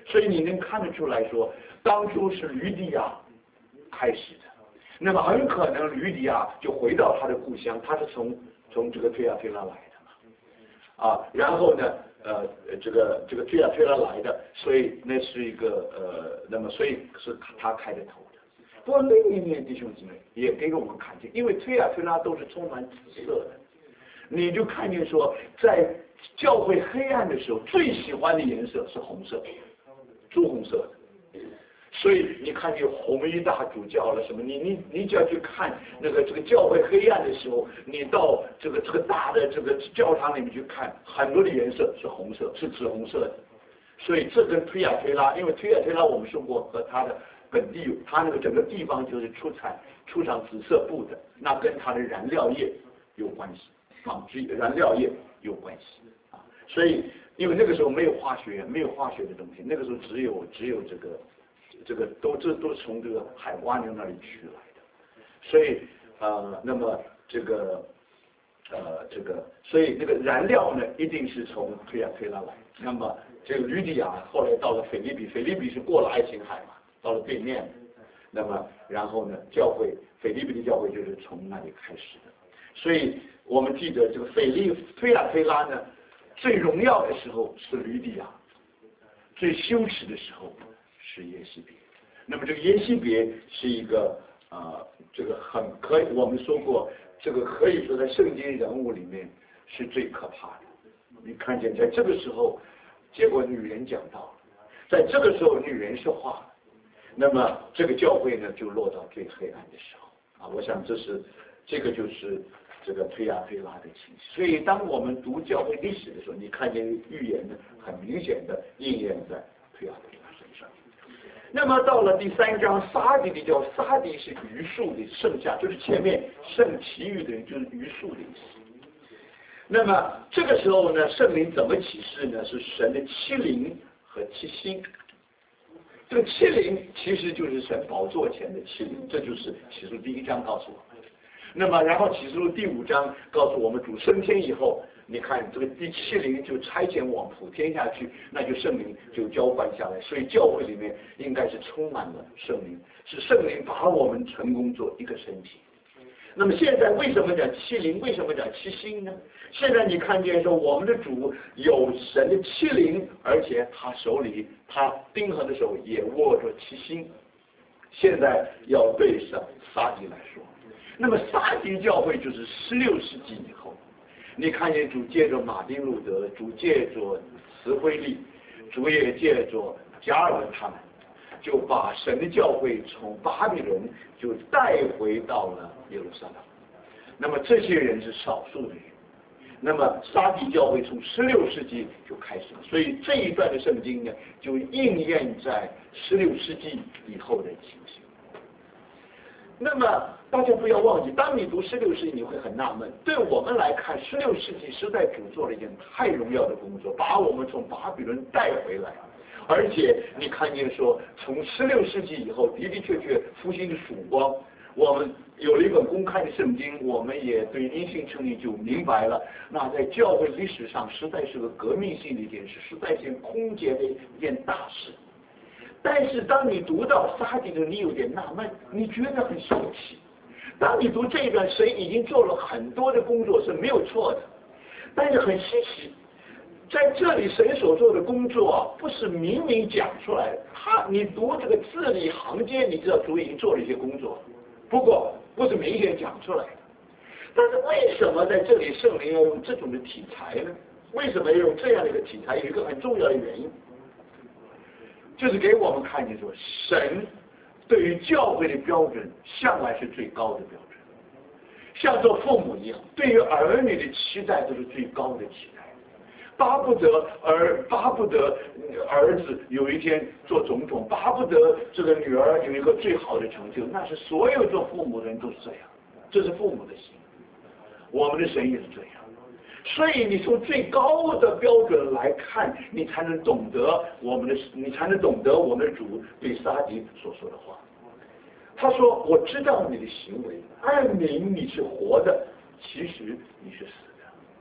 所以你能看得出来说，当初是吕底亚开始的，那么很可能吕底亚就回到他的故乡，他是从从这个推亚推拉来的嘛，啊，然后呢，呃，这个这个推亚推拉来的，所以那是一个呃，那么所以是他开的头的。不过另一面弟兄姊妹也给我们看见，因为推亚推拉都是充满紫色的，你就看见说，在教会黑暗的时候，最喜欢的颜色是红色，朱红色的。所以你看见红衣大主教了什么？你你你只要去看那个这个教会黑暗的时候，你到这个这个大的这个教堂里面去看，很多的颜色是红色，是紫红色的。所以这跟推亚推拉，因为推亚推拉我们说过和它的本地，它那个整个地方就是出产出产紫色布的，那跟它的燃料业有关系，纺织燃料业有关系啊。所以因为那个时候没有化学，没有化学的东西，那个时候只有只有这个。这个都这都是从这个海蛙牛那里取来的，所以呃，那么这个呃这个，所以那个燃料呢，一定是从推亚推拉来。那么这个吕底亚后来到了腓立比，腓立比是过了爱琴海嘛，到了对面。那么然后呢，教会腓立比的教会就是从那里开始的。所以我们记得这个腓利推亚推拉呢，最荣耀的时候是吕底亚，最羞耻的时候是耶西别。那么这个耶西别是一个呃，这个很可以，我们说过，这个可以说在圣经人物里面是最可怕的。你看见在这个时候，结果女人讲道了，在这个时候女人说话了，那么这个教会呢就落到最黑暗的时候啊。我想这是这个就是这个推亚推拉的情形。所以当我们读教会历史的时候，你看见预言呢很明显的应验在推亚推拉身上。那么到了第三章，撒底的叫撒底是余数的剩下，就是前面剩其余的就是余数的意思。那么这个时候呢，圣灵怎么启示呢？是神的七灵和七星。这个七灵其实就是神宝座前的七灵，这就是启示录第一章告诉我们。那么然后启示录第五章告诉我们，主升天以后，你看这个第七灵就差遣往普天下去，那就圣灵就交换下来。所以教会里面应该是充满了圣灵，是圣灵把我们成功做一个身体。那么现在为什么讲七灵？为什么讲七星呢？现在你看见说我们的主有神的七灵，而且他手里他钉痕的手也握着七星。现在要对上撒底来说，那么撒底教会就是十六世纪以后，你看见主借着马丁路德，主借着慈惠利，主也借着加尔文他们，就把神的教会从巴比伦就带回到了耶路撒冷。那么这些人是少数的人。那么撒底教会从十六世纪就开始了，所以这一段的圣经呢，就应验在十六世纪以后的情形。那么大家不要忘记，当你读十六世纪，你会很纳闷。对我们来看，十六世纪实在主做了一件太荣耀的工作，把我们从巴比伦带回来。而且你看见说，从十六世纪以后，的的确确复兴的曙光。我们有了一本公开的圣经，我们也对因信称义就明白了。那在教会历史上，实在是个革命性的一件事，实在是空前的一件大事。但是当你读到撒底的，你有点纳闷，你觉得很神奇。当你读这一段，神已经做了很多的工作是没有错的，但是很稀奇，在这里神所做的工作啊，不是明明讲出来的。他，你读这个字里行间，你知道主已经做了一些工作，不过不是明显讲出来的。但是为什么在这里圣灵要用这种的题材呢？为什么要用这样的一个题材？有一个很重要的原因，就是给我们看见说，神对于教会的标准向来是最高的标准，像做父母一样，对于儿女的期待都是最高的期待，巴不得儿巴不得儿子有一天做总统，巴不得这个女儿有一个最好的成就，那是所有做父母的人都是这样，这是父母的心。我们的神也是这样。所以你从最高的标准来看，你才能懂得我们的，你才能懂得我们的主对撒底所说的话。他说：“我知道你的行为，按名你是活的，其实你是死的。”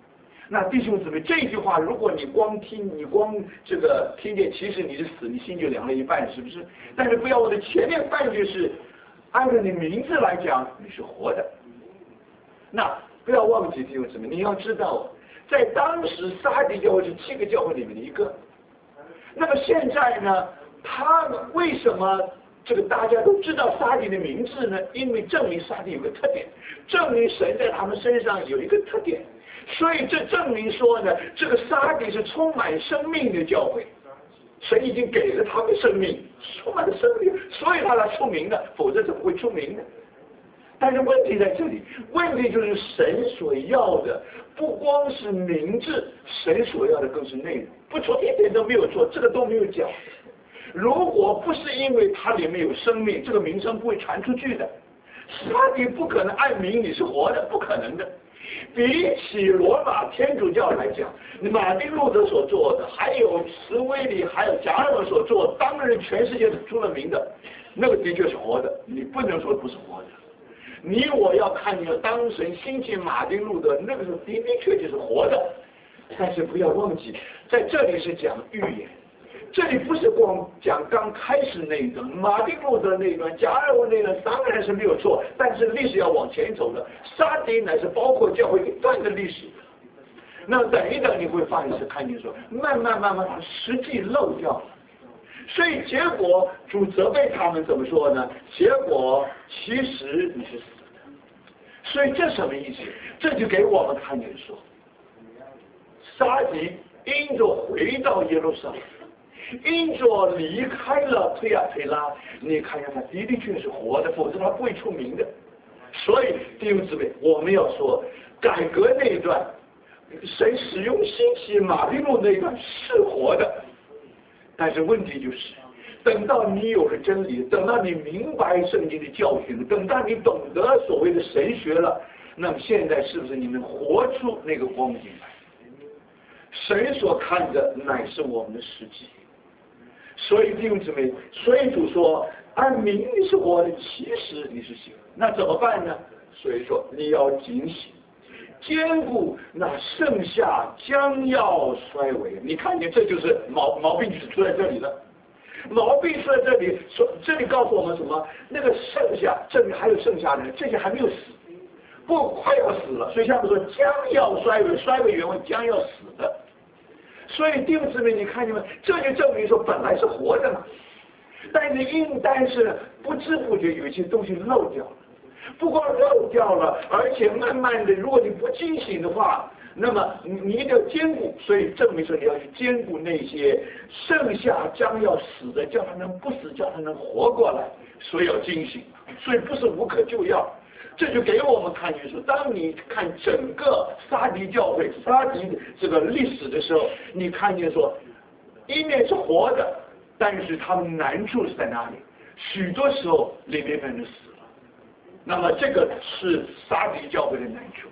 那弟兄姊妹，这句话如果你光听，你光这个听见，其实你是死，你心就凉了一半，是不是？但是不要忘了前面半句是按照你名字来讲，你是活的。那不要忘记弟兄姊妹，你要知道，在当时撒狄教会是七个教会里面的一个。那么现在呢，他们为什么这个大家都知道撒狄的名字呢？因为证明撒狄有个特点，证明神在他们身上有一个特点。所以这证明说呢，这个撒狄是充满生命的教会，神已经给了他们生命，充满了生命，所以他才出名的，否则怎么会出名呢？但是问题在这里，问题就是神所要的不光是名字，神所要的更是内容，不错，一点都没有错，这个都没有讲。如果不是因为它里面有生命，这个名声不会传出去的。撒狄不可能按名你是活的，不可能的。比起罗马天主教来讲，马丁路德所做的，还有茨威里，还有贾尔文所做的，当然全世界都出了名的，那个的确是活的，你不能说不是活的。你我要看见当神兴起马丁路德，那个是的的确确是活的，但是不要忘记，在这里是讲预言。这里不是光讲刚开始那一段，马丁路德那一段，加尔文那一段，当然是没有错，但是历史要往前走的，撒狄乃是包括教会一段的历史。那等一等你会发现是看见说，慢慢慢慢它实际漏掉了，所以结果主责备他们怎么说呢？结果其实你是死的。所以这什么意思？这就给我们看见说，撒狄因着回到耶路撒冷，因着离开了推亚推拉，你看看他的的确是活的，否则他不会出名的。所以弟兄姊妹，我们要说改革那一段，神使用兴起马丁路那一段是活的，但是问题就是，等到你有了真理，等到你明白圣经的教训，等到你懂得所谓的神学了，那么现在是不是你能活出那个光景来？神所看的乃是我们的实际。所以弟兄姊妹，所以主说按名你是活的，其实你是醒，那怎么办呢？所以说你要警醒，兼顾那剩下将要衰微。你看见这就是毛毛病，就是出在这里了。毛病出在这里，说这里告诉我们什么？那个剩下，这里还有剩下的人，这些还没有死，不快要死了。所以下面说将要衰微，衰微原文将要死的。所以弟兄姊妹，你看见没？这就证明说本来是活的嘛，但是应但是不知不觉有一些东西漏掉了，不光漏掉了，而且慢慢的，如果你不警醒的话，那么你你一定要兼顾。所以证明说你要去兼顾那些剩下将要死的，叫他能不死，叫他能活过来，所以要警醒。所以不是无可救药。这就给我们看见说，当你看整个撒狄教会、撒狄这个历史的时候，你看见说，一面是活的，但是他们难处是在哪里？许多时候里面人就死了。那么这个是撒狄教会的难处。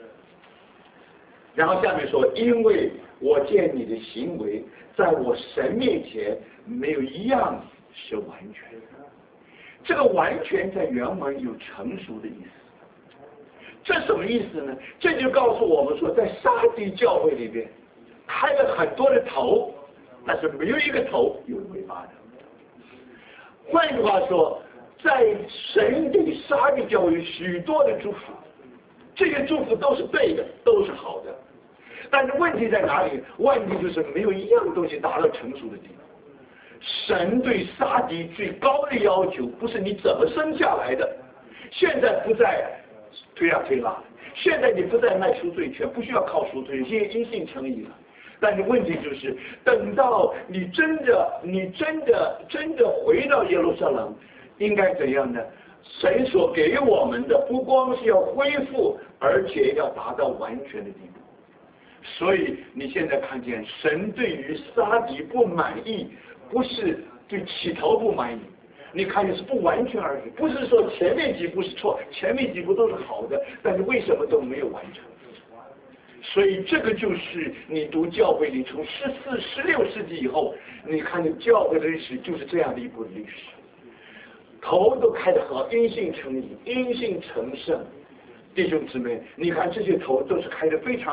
然后下面说，因为我见你的行为，在我神面前没有一样是完全的。这个完全在原文有成熟的意思，这什么意思呢？这就告诉我们说，在撒狄教会里边开了很多的头，但是没有一个头有尾巴的。换句话说，在神给撒狄教会许多的祝福，这些祝福都是对的，都是好的，但是问题在哪里？问题就是没有一样东西达到成熟的地步。神对撒狄最高的要求不是你怎么生下来的，现在不再推啊推拉，现在你不再卖赎罪券，不需要靠赎罪，现在因信称义了。但是问题就是，等到你真的、你真的、真的回到耶路撒冷，应该怎样呢？神所给我们的不光是要恢复，而且要达到完全的地步。所以你现在看见神对于撒狄不满意，不是对起头不满意，你看见是不完全而已。不是说前面几步是错，前面几步都是好的，但是为什么都没有完成？所以这个就是你读教会里从十四、十六世纪以后，你看见教会的历史就是这样的一部历史，头都开得好，因信称义，因信成圣。弟兄姊妹，你看这些头都是开得非常的好。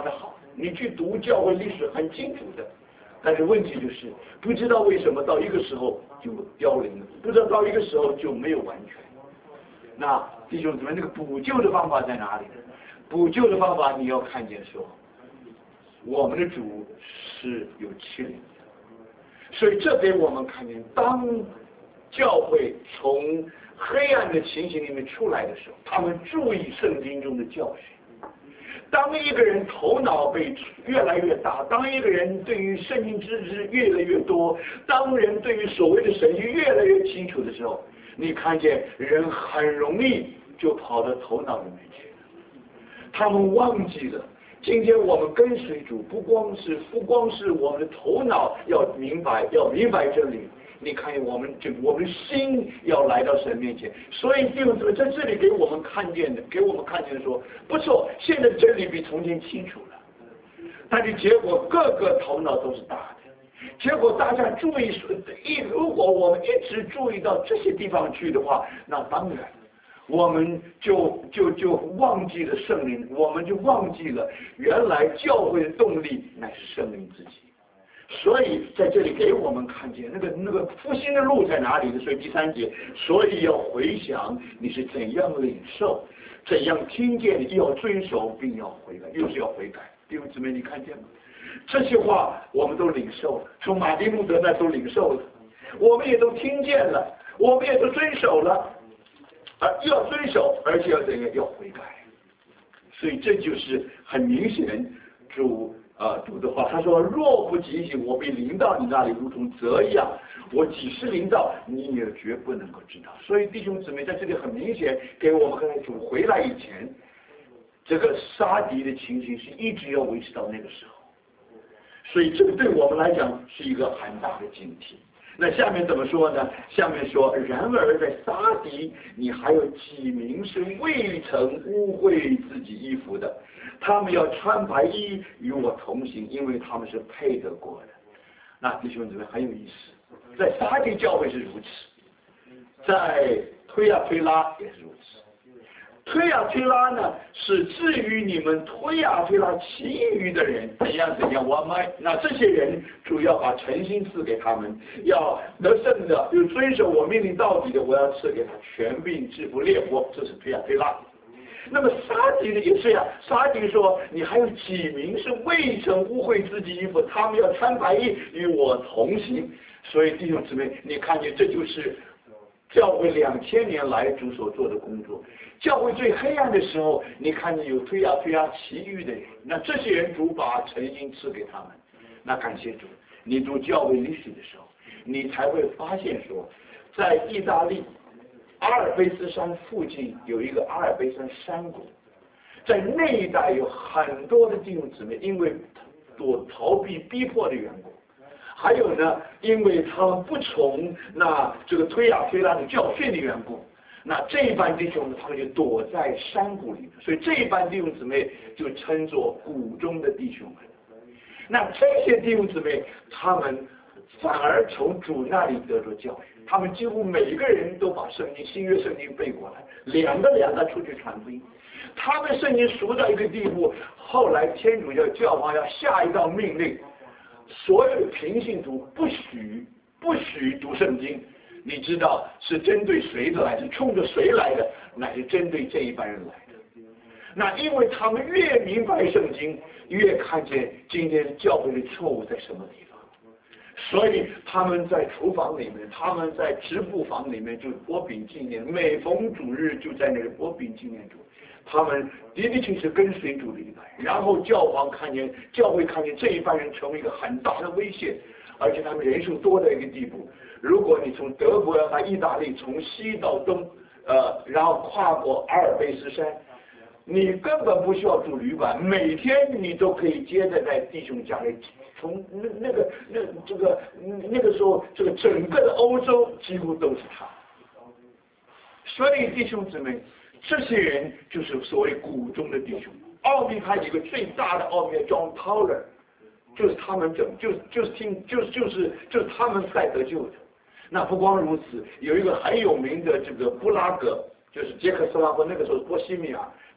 你去读教会历史很清楚的。但是问题就是不知道为什么到一个时候就凋零了，不知道到一个时候就没有完全。那弟兄姊妹，那个补救的方法在哪里呢？补救的方法你要看见说，我们的主是有欺凌的，所以这给我们看见，当教会从黑暗的情形里面出来的时候，他们注意圣经中的教训。当一个人头脑被越来越大，当一个人对于圣经知识越来越多，当人对于所谓的神学越来越清楚的时候，你看见人很容易就跑到头脑里面去了。他们忘记了，今天我们跟随主，不光是不光是我们的头脑要明白，要明白真理。你看见我们这我们心要来到神面前，所以弟兄姊妹在这里给我们看见的，给我们看见的说，不错，现在真理比从前清楚了，但是结果个个头脑都是大的，结果大家注意说，一如果我们一直注意到这些地方去的话，那当然我们就就就忘记了圣灵，我们就忘记了原来教会的动力乃是圣灵自己。所以在这里给我们看见那个那个复兴的路在哪里呢？所以第三节，所以要回想你是怎样领受，怎样听见，要遵守，并要悔改，又是要悔改。弟兄姊妹，你看见吗？这些话我们都领受了，从马丁路德那都领受了，我们也都听见了，我们也都遵守了，而要遵守，而且要怎样？要悔改。所以这就是很明显主。啊，主的话，他说：“若不警醒，我被临到你那里，如同蛇一样。我几时临到，你也绝不能够知道。”所以弟兄姊妹在这里很明显给我们看看，主回来以前，这个杀敌的情形是一直要维持到那个时候。所以这个对我们来讲是一个很大的警惕。那下面怎么说呢？下面说：“然而在杀敌，你还有几名是未曾污秽自己衣服的。他们要穿白衣与我同行，因为他们是配得过的。”那弟兄姊妹很有意思，在撒狄教会是如此，在推亚推拉也是如此。推亚推拉呢，是至于你们推亚推拉其余的人怎样怎样，我们那这些人主要把诚心赐给他们，要得胜的，又遵守我命令到底的，我要赐给他权柄制服列国，这是推亚推拉。那么撒狄呢也是呀，撒狄说：“你还有几名是未曾污秽自己衣服，他们要穿白衣与我同行。”所以弟兄姊妹，你看见这就是教会两千年来主所做的工作。教会最黑暗的时候，你看见有推呀推呀其余的人，那这些人主把诚心赐给他们。那感谢主，你读教会历史的时候，你才会发现说，在意大利阿尔卑斯山附近有一个阿尔卑斯山山谷，在那一带有很多的弟兄姊妹，因为躲逃避逼迫的缘故，还有呢，因为他们不从那这个推呀推拉的教训的缘故，那这一班弟兄他们就躲在山谷里面，所以这一班弟兄姊妹就称作谷中的弟兄们。那这些弟兄姊妹，他们反而从主那里得着教训，他们几乎每一个人都把圣经新约圣经背过来，两个两个出去传福音。他们圣经熟到一个地步，后来天主教教皇要下一道命令，所有的平信徒不许不许读圣经。你知道是针对谁的来，是冲着谁来的？乃是针对这一班人来的。那因为他们越明白圣经，越看见今天教会的错误在什么地方，所以他们在厨房里面，他们在织布房里面就拨饼纪念，每逢主日就在那里拨饼纪念主。他们的的确确跟随主的一代，然后教皇看见教会看见这一班人成为一个很大的威胁，而且他们人数多到一个地步。如果你从德国到意大利，从西到东，呃，然后跨过阿尔卑斯山，你根本不需要住旅馆，每天你都可以接着在弟兄家里。从那那个那这个那个时候，这个整个的欧洲几乎都是他。所以弟兄姊妹，这些人就是所谓谷中的弟兄。奥秘还有一个最大的奥秘 ，John Tauler， 就是他们整就就是听就是就是就是他们才得救的。那不光如此，有一个很有名的这个布拉格，就是捷克斯拉夫那个时候波西米亚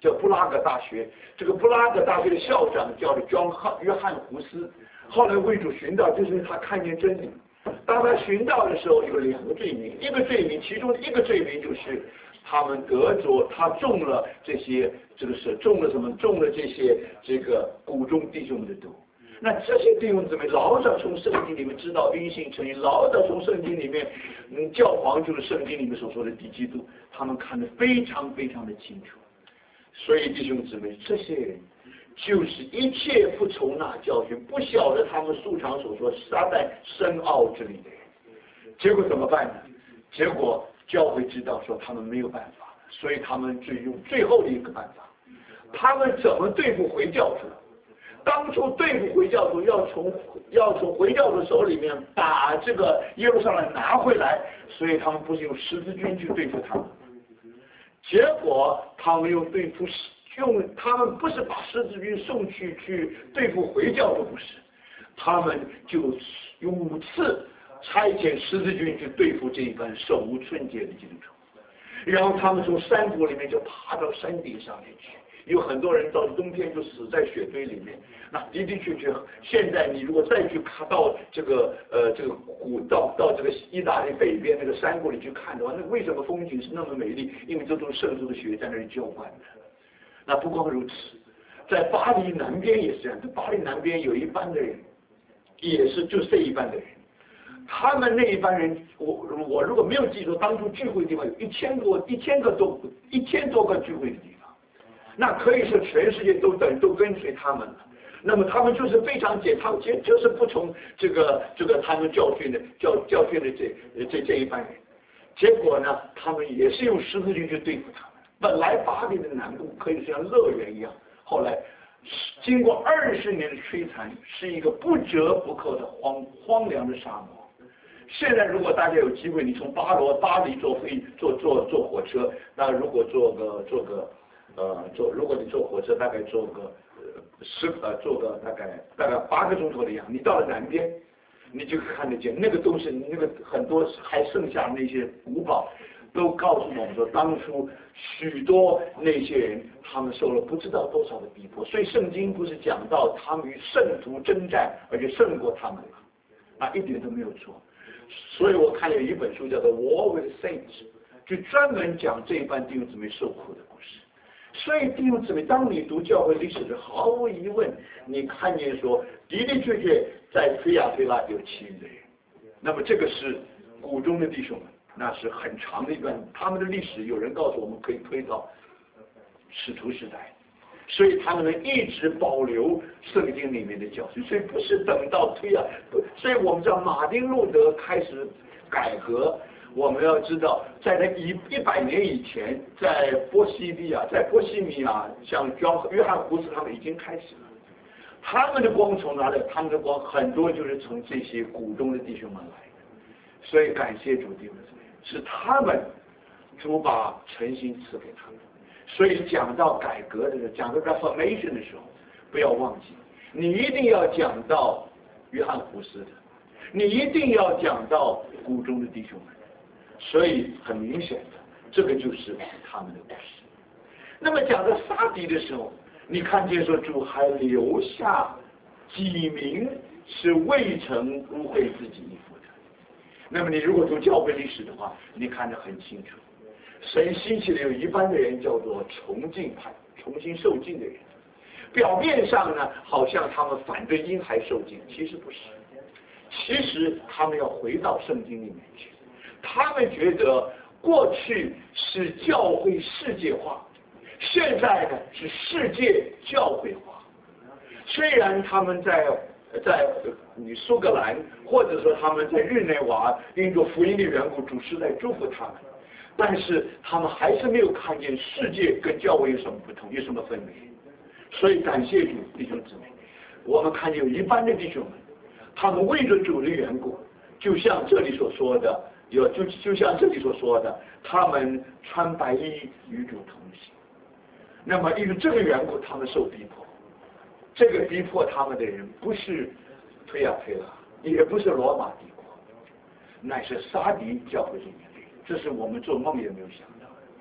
叫布拉格大学。这个布拉格大学的校长叫做约翰约翰胡斯，后来为主寻道，就是因为他看见真理。当他寻道的时候，有两个罪名，一个罪名，其中的一个罪名就是他们得着，他中了这些，这个是中了什么？中了这些这个谷中弟兄们的毒。那这些弟兄姊妹牢早从圣经里面知道因信称义，牢早从圣经里面，嗯，教皇就是圣经里面所说的敌基督，他们看得非常非常的清楚。所以弟兄姊妹，这些人就是一切不从那教训，不晓得他们素常所说撒旦深奥之理的人。结果怎么办呢？结果教会知道说他们没有办法，所以他们就用最后的一个办法。他们怎么对付回教徒？当初对付回教徒，要从要从回教徒手里面把这个耶路撒冷拿回来，所以他们不是用十字军去对付他们。结果他们用对付用他们不是把十字军送去去对付回教徒，不是，他们就用五次差遣十字军去对付这一班手无寸铁的基督徒，然后他们从山谷里面就爬到山顶上面去。有很多人到冬天就死在雪堆里面，那的的确确，现在你如果再去看到这个呃这个古到到这个意大利北边那个山谷里去看的话，那为什么风景是那么美丽？因为这种圣徒的血在那里浇灌的。那不光如此，在巴黎南边也是这样，在巴黎南边有一班的人，也是就这一班的人，他们那一班人，我我如果没有记错，当初聚会的地方有一千多一千个多一千多个聚会的地方。那可以说全世界都等都跟随他们了，那么他们就是非常简，他们就就是不从这个这个他们教训的教教训的这这这一班人，结果呢，他们也是用十字军去对付他们。本来巴黎的南部可以像乐园一样，后来经过二十年的摧残，是一个不折不扣的荒荒凉的沙漠。现在如果大家有机会，你从巴罗巴黎坐飞坐坐坐火车，那如果坐个坐个。呃，坐如果你坐火车，大概坐个呃十呃坐个大概大概八个钟头的样，你到了南边，你就看得见那个都是那个很多还剩下那些古堡，都告诉我们说，当初许多那些人他们受了不知道多少的逼迫，所以圣经不是讲到他们与圣徒征战，而且胜过他们了，啊，一点都没有错。所以我看有一本书叫做《War with Saints》，就专门讲这一班弟兄姊妹受苦的故事。所以弟兄姊妹，当你读教会历史时，毫无疑问，你看见说的的确确在推亚推拉有其余的人。那么这个是谷中的弟兄们，那是很长的一段，他们的历史有人告诉我们可以推到使徒时代，所以他们能一直保留圣经里面的教训，所以不是等到推亚，所以我们知道马丁路德开始改革。我们要知道，在那一一百年以前，在波西米亚，在波西米亚，像约翰胡斯他们已经开始了。他们的光从哪里？他们的光很多就是从这些谷中的弟兄们来的。所以感谢主弟兄们，是他们主把诚心赐给他们。所以讲到改革的时候，讲到 Reformation 的时候，不要忘记，你一定要讲到约翰胡斯的，你一定要讲到谷中的弟兄们。所以很明显的，这个就是他们的故事。那么讲到撒狄的时候，你看见说主还留下几名是未曾污秽自己衣服的。那么你如果读教会历史的话，你看得很清楚，神兴起的有一般的人叫做重敬派，重新受敬的人。表面上呢，好像他们反对婴孩受敬，其实不是，其实他们要回到圣经里面去。他们觉得过去是教会世界化，现在呢是世界教会化。虽然他们在在你苏格兰，或者说他们在日内瓦，因着福音的缘故，主是在祝福他们，但是他们还是没有看见世界跟教会有什么不同，有什么分别。所以感谢主弟兄姊妹，我们看见有一般的弟兄们，他们为着主的缘故，就像这里所说的。有就就像这里所说的，他们穿白衣与主同行。那么因为这个缘故，他们受逼迫。这个逼迫他们的人不是推亚推拉，也不是罗马帝国，乃是撒狄教会里面的人。这是我们做梦也没有想到的。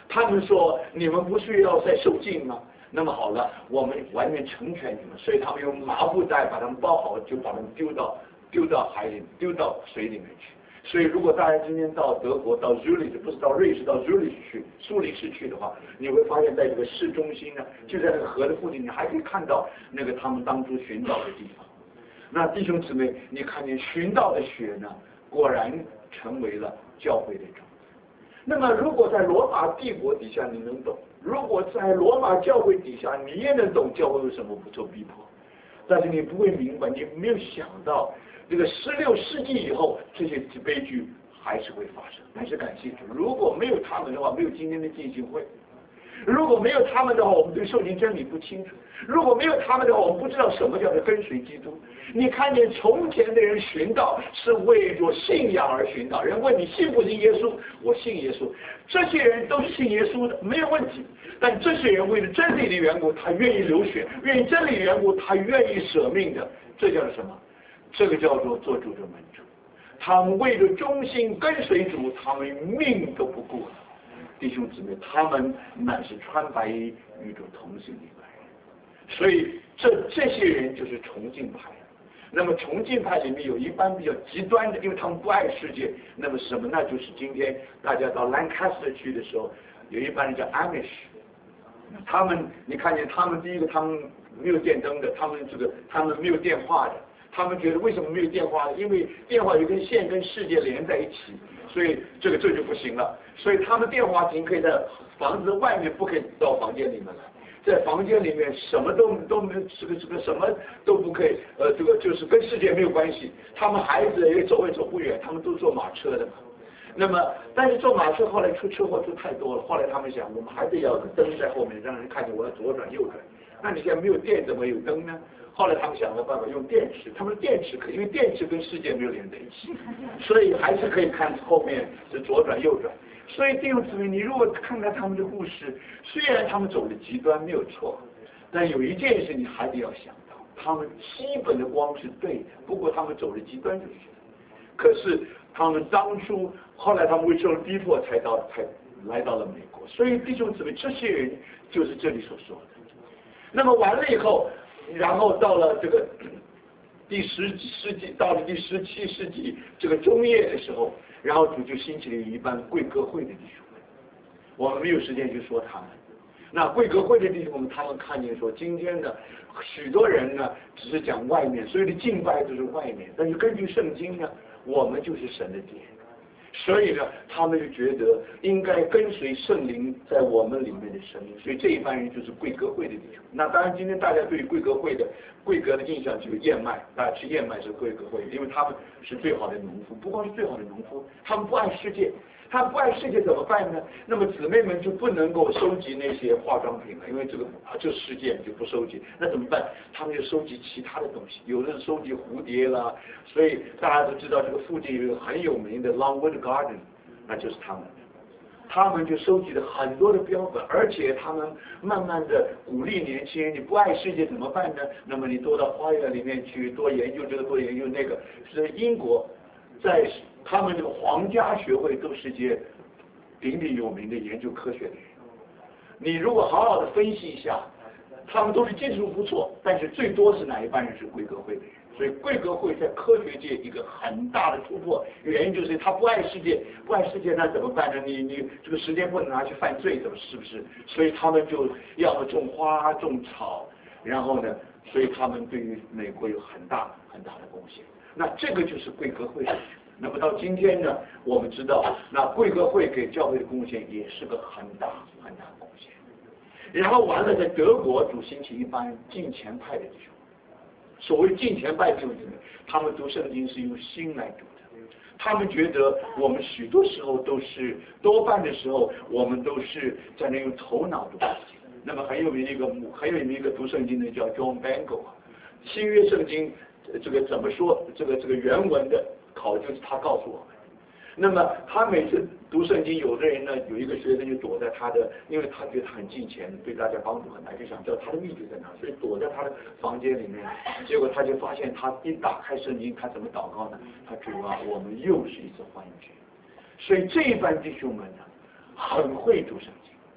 他们说你们不是要在受尽吗？那么好了，我们完全成全你们，所以他们用麻布袋把他们包好，就把他们丢到丢到海里，丢到水里面去。所以如果大家今天到德国，到 Zurich 不是到瑞士，到 Zurich 去苏黎世去的话，你会发现在这个市中心呢，就在那个河的附近，你还可以看到那个他们当初寻道的地方。那弟兄姊妹，你看见寻道的血呢，果然成为了教会的种子。那么如果在罗马帝国底下你能懂，如果在罗马教会底下你也能懂教会为什么不受逼迫，但是你不会明白，你没有想到这个十六世纪以后这些悲剧还是会发生。但是感谢主，如果没有他们的话，没有今天的浸信会，如果没有他们的话，我们对受经真理不清楚；如果没有他们的话，我们不知道什么叫做跟随基督。你看见从前的人寻道是为着信仰而寻道，人问你信不信耶稣，我信耶稣，这些人都是信耶稣的，没有问题。但这些人为了真理的缘故，他愿意流血；愿意真理的缘故，他愿意舍命的。这叫做什么？这个叫做做主的门徒。他们为了忠心跟随主，他们命都不顾了。弟兄姊妹，他们乃是穿白衣与主同行的人，所以这这些人就是崇敬派。那么崇敬派里面有一班比较极端的，因为他们不爱世界。那么什么？那就是今天大家到兰卡斯特去的时候，有一班人叫 Amish， 他们你看见他们第一个，他们没有电灯的，他们这个他们没有电话的。他们觉得为什么没有电话呢？因为电话有根线跟世界连在一起，所以这个这就不行了。所以他们电话亭可以在房子外面，不可以到房间里面来。在房间里面什么都都没有，这个这个什么都不可以，呃，这个就是跟世界没有关系。他们孩子也走也走不远，他们都坐马车的嘛。那么，但是坐马车后来出车祸出太多了，后来他们想，我们还得要个灯在后面，让人看见我要左转右转。那你现在没有电，怎么有灯呢？后来他们想了办法，用电池。他们的电池可以，因为电池跟世界没有连在一起，所以还是可以看后面是左转右转。所以弟兄姊妹，你如果看看他们的故事，虽然他们走的极端没有错，但有一件事你还得要想到，他们基本的光是对的，不过他们走的极端就是。可是他们当初，后来他们为受了逼迫，才到才来到了美国。所以弟兄姊妹，这些人就是这里所说的。那么完了以后，然后到了这个第十世纪，到了第十七世纪这个中叶的时候，然后主就兴起了一班贵格会的弟兄们。我们没有时间去说他们。那贵格会的弟兄们，他们看见说，今天的许多人呢，只是讲外面，所有的敬拜都是外面，但是根据圣经呢，我们就是神的殿。所以呢，他们就觉得应该跟随圣灵在我们里面的声音，所以这一班人就是贵格会的弟兄。那当然，今天大家对贵格会的贵格的印象就是燕麦，大家吃燕麦是贵格会，因为他们是最好的农夫，不光是最好的农夫，他们不爱世界。他不爱世界怎么办呢？那么姊妹们就不能够收集那些化妆品了，因为这个啊这世界就不收集，那怎么办？他们就收集其他的东西，有的收集蝴蝶啦，所以大家都知道这个附近有一个很有名的 Longwood Garden， 那就是他们，他们就收集了很多的标本，而且他们慢慢的鼓励年轻人，你不爱世界怎么办呢？那么你多到花园里面去多研究这个，多研究那个。是英国在他们这个皇家学会都是些鼎鼎有名的研究科学的人，你如果好好的分析一下，他们都是技术不错，但是最多是哪一班人是贵格会的人。所以贵格会在科学界一个很大的突破，原因就是他不爱世界，不爱世界那怎么办呢？你你这个时间不能拿去犯罪，怎么是不是？所以他们就要么种花种草，然后呢，所以他们对于美国有很大很大的贡献。那这个就是贵格会的。那么到今天呢，我们知道，那贵格会给教会的贡献也是个很大很大的贡献。然后完了，在德国主兴起一班敬虔派的弟兄。所谓敬虔派弟兄姊妹，他们读圣经是用心来读的。他们觉得我们许多时候都是多半的时候，我们都是在那用头脑读圣经。那么很有名的一个很有名的一个读圣经的叫 John Bangor， 新约圣经这个怎么说？这个这个原文的考就是他告诉我们。那么他每次读圣经，有的人呢，有一个学生就躲在他的，因为他觉得他很敬虔，对大家帮助很大，就想知道他的秘诀在哪，所以躲在他的房间里面。结果他就发现，他一打开圣经，他怎么祷告呢？他主啊，我们又是一次幻觉。所以这一班弟兄们呢，很会读圣经，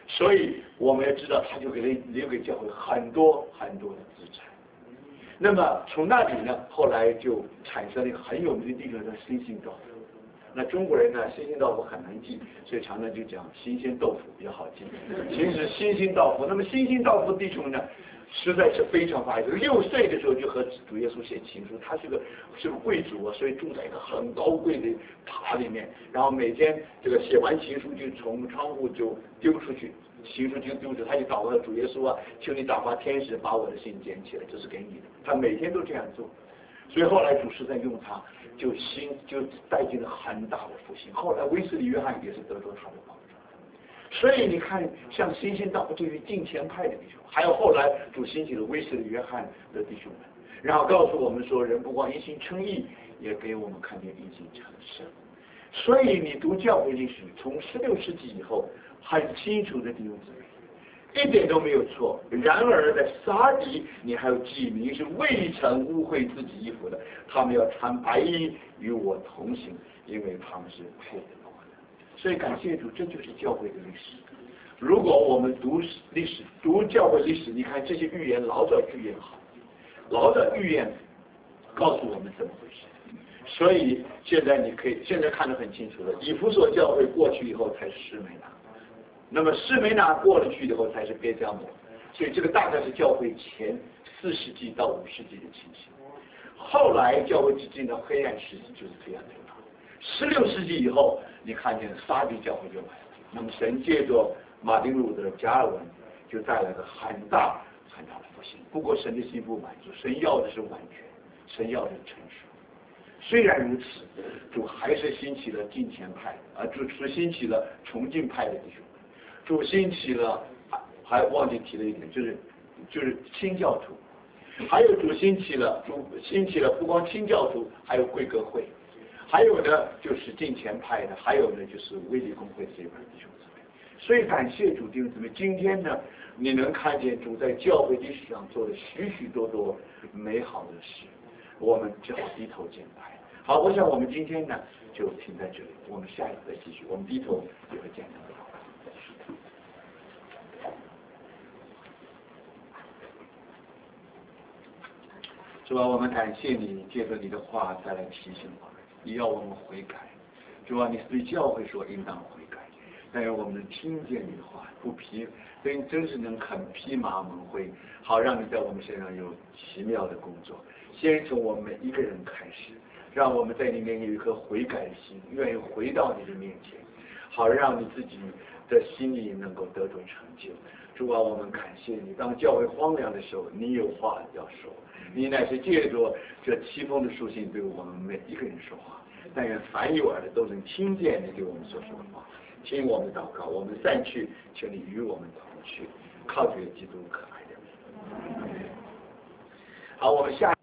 所以我们要知道，他就给了留给教会很多很多的资产。那么从那里呢，后来就产生了一个很有名的弟兄叫新兴道夫。那中国人呢，新兴道夫很难记，所以常常就讲新鲜豆腐比较好记。其实新兴道夫，那么新兴道夫弟兄呢，实在是非常发达。六岁的时候就和主耶稣写情书，他是个是个贵族啊，所以住在一个很高贵的塔里面，然后每天这个写完情书就从窗户就丢出去。情书就丢着，他就祷告主耶稣啊，求你打发天使把我的信捡起来，这是给你的。他每天都这样做，所以后来主实在用他，就兴就带进了很大的复兴。后来威斯利约翰也是得到他的帮助。所以你看，像新兴道夫对于敬虔派的弟兄，还有后来主兴起了威斯利约翰的弟兄们，然后告诉我们说，人不光一心称义，也给我们看见一心成圣。所以你读教会历史，从十六世纪以后，很清楚的弟兄姊妹，一点都没有错。然而在撒底，你还有几名是未曾污秽自己衣服的，他们要穿白衣与我同行，因为他们是配得我的。所以感谢主，这就是教会的历史。如果我们读历史，读教会历史，你看这些预言老早预言好，老早预言告诉我们怎么回事。所以现在你可以现在看得很清楚了，以弗所教会过去以后才是士美拿，那么士美拿过了去以后才是别迦摩，所以这个大概是教会前四世纪到五世纪的情形。后来教会进到黑暗时期，就是这样的。十六世纪以后，你看见撒底教会就来了，那么神借着马丁路德、加尔文就带来了很大很大的复兴。不过神的心不满足，神要的是完全，神要的是成熟。虽然如此，主还是兴起了敬虔派，啊，主主兴起了崇敬派的弟兄，主兴起了，还忘记提了一点，就是就是清教徒，还有主兴起了主兴起了不光清教徒，还有贵格会，还有呢就是敬虔派的，还有呢就是卫理公会这一块弟兄姊妹。所以感谢主弟兄姊妹，今天呢你能看见主在教会历史上做了许许多多美好的事。我们只好低头敬拜。好，我想我们今天呢就停在这里，我们下一次再继续。我们低头有个简单的祷告。主啊，我们感谢你，借着你的话再来提醒我们，你要我们悔改。主啊，你是对教会说应当悔改，但愿我们能听见你的话，不披，真真是能肯披麻蒙灰，好让你在我们身上有奇妙的工作。先从我们每一个人开始，让我们在里面有一颗悔改的心，愿意回到你的面前，好让你自己的心里能够得着成就。主啊，我们感谢你，当教会荒凉的时候，你有话要说，你乃是借着这奇风的书信对我们每一个人说话。但愿凡有耳的都能听见你对我们所说的话，听我们祷告，我们散去，求你与我们同去，靠着基督可爱的名。好，我们下。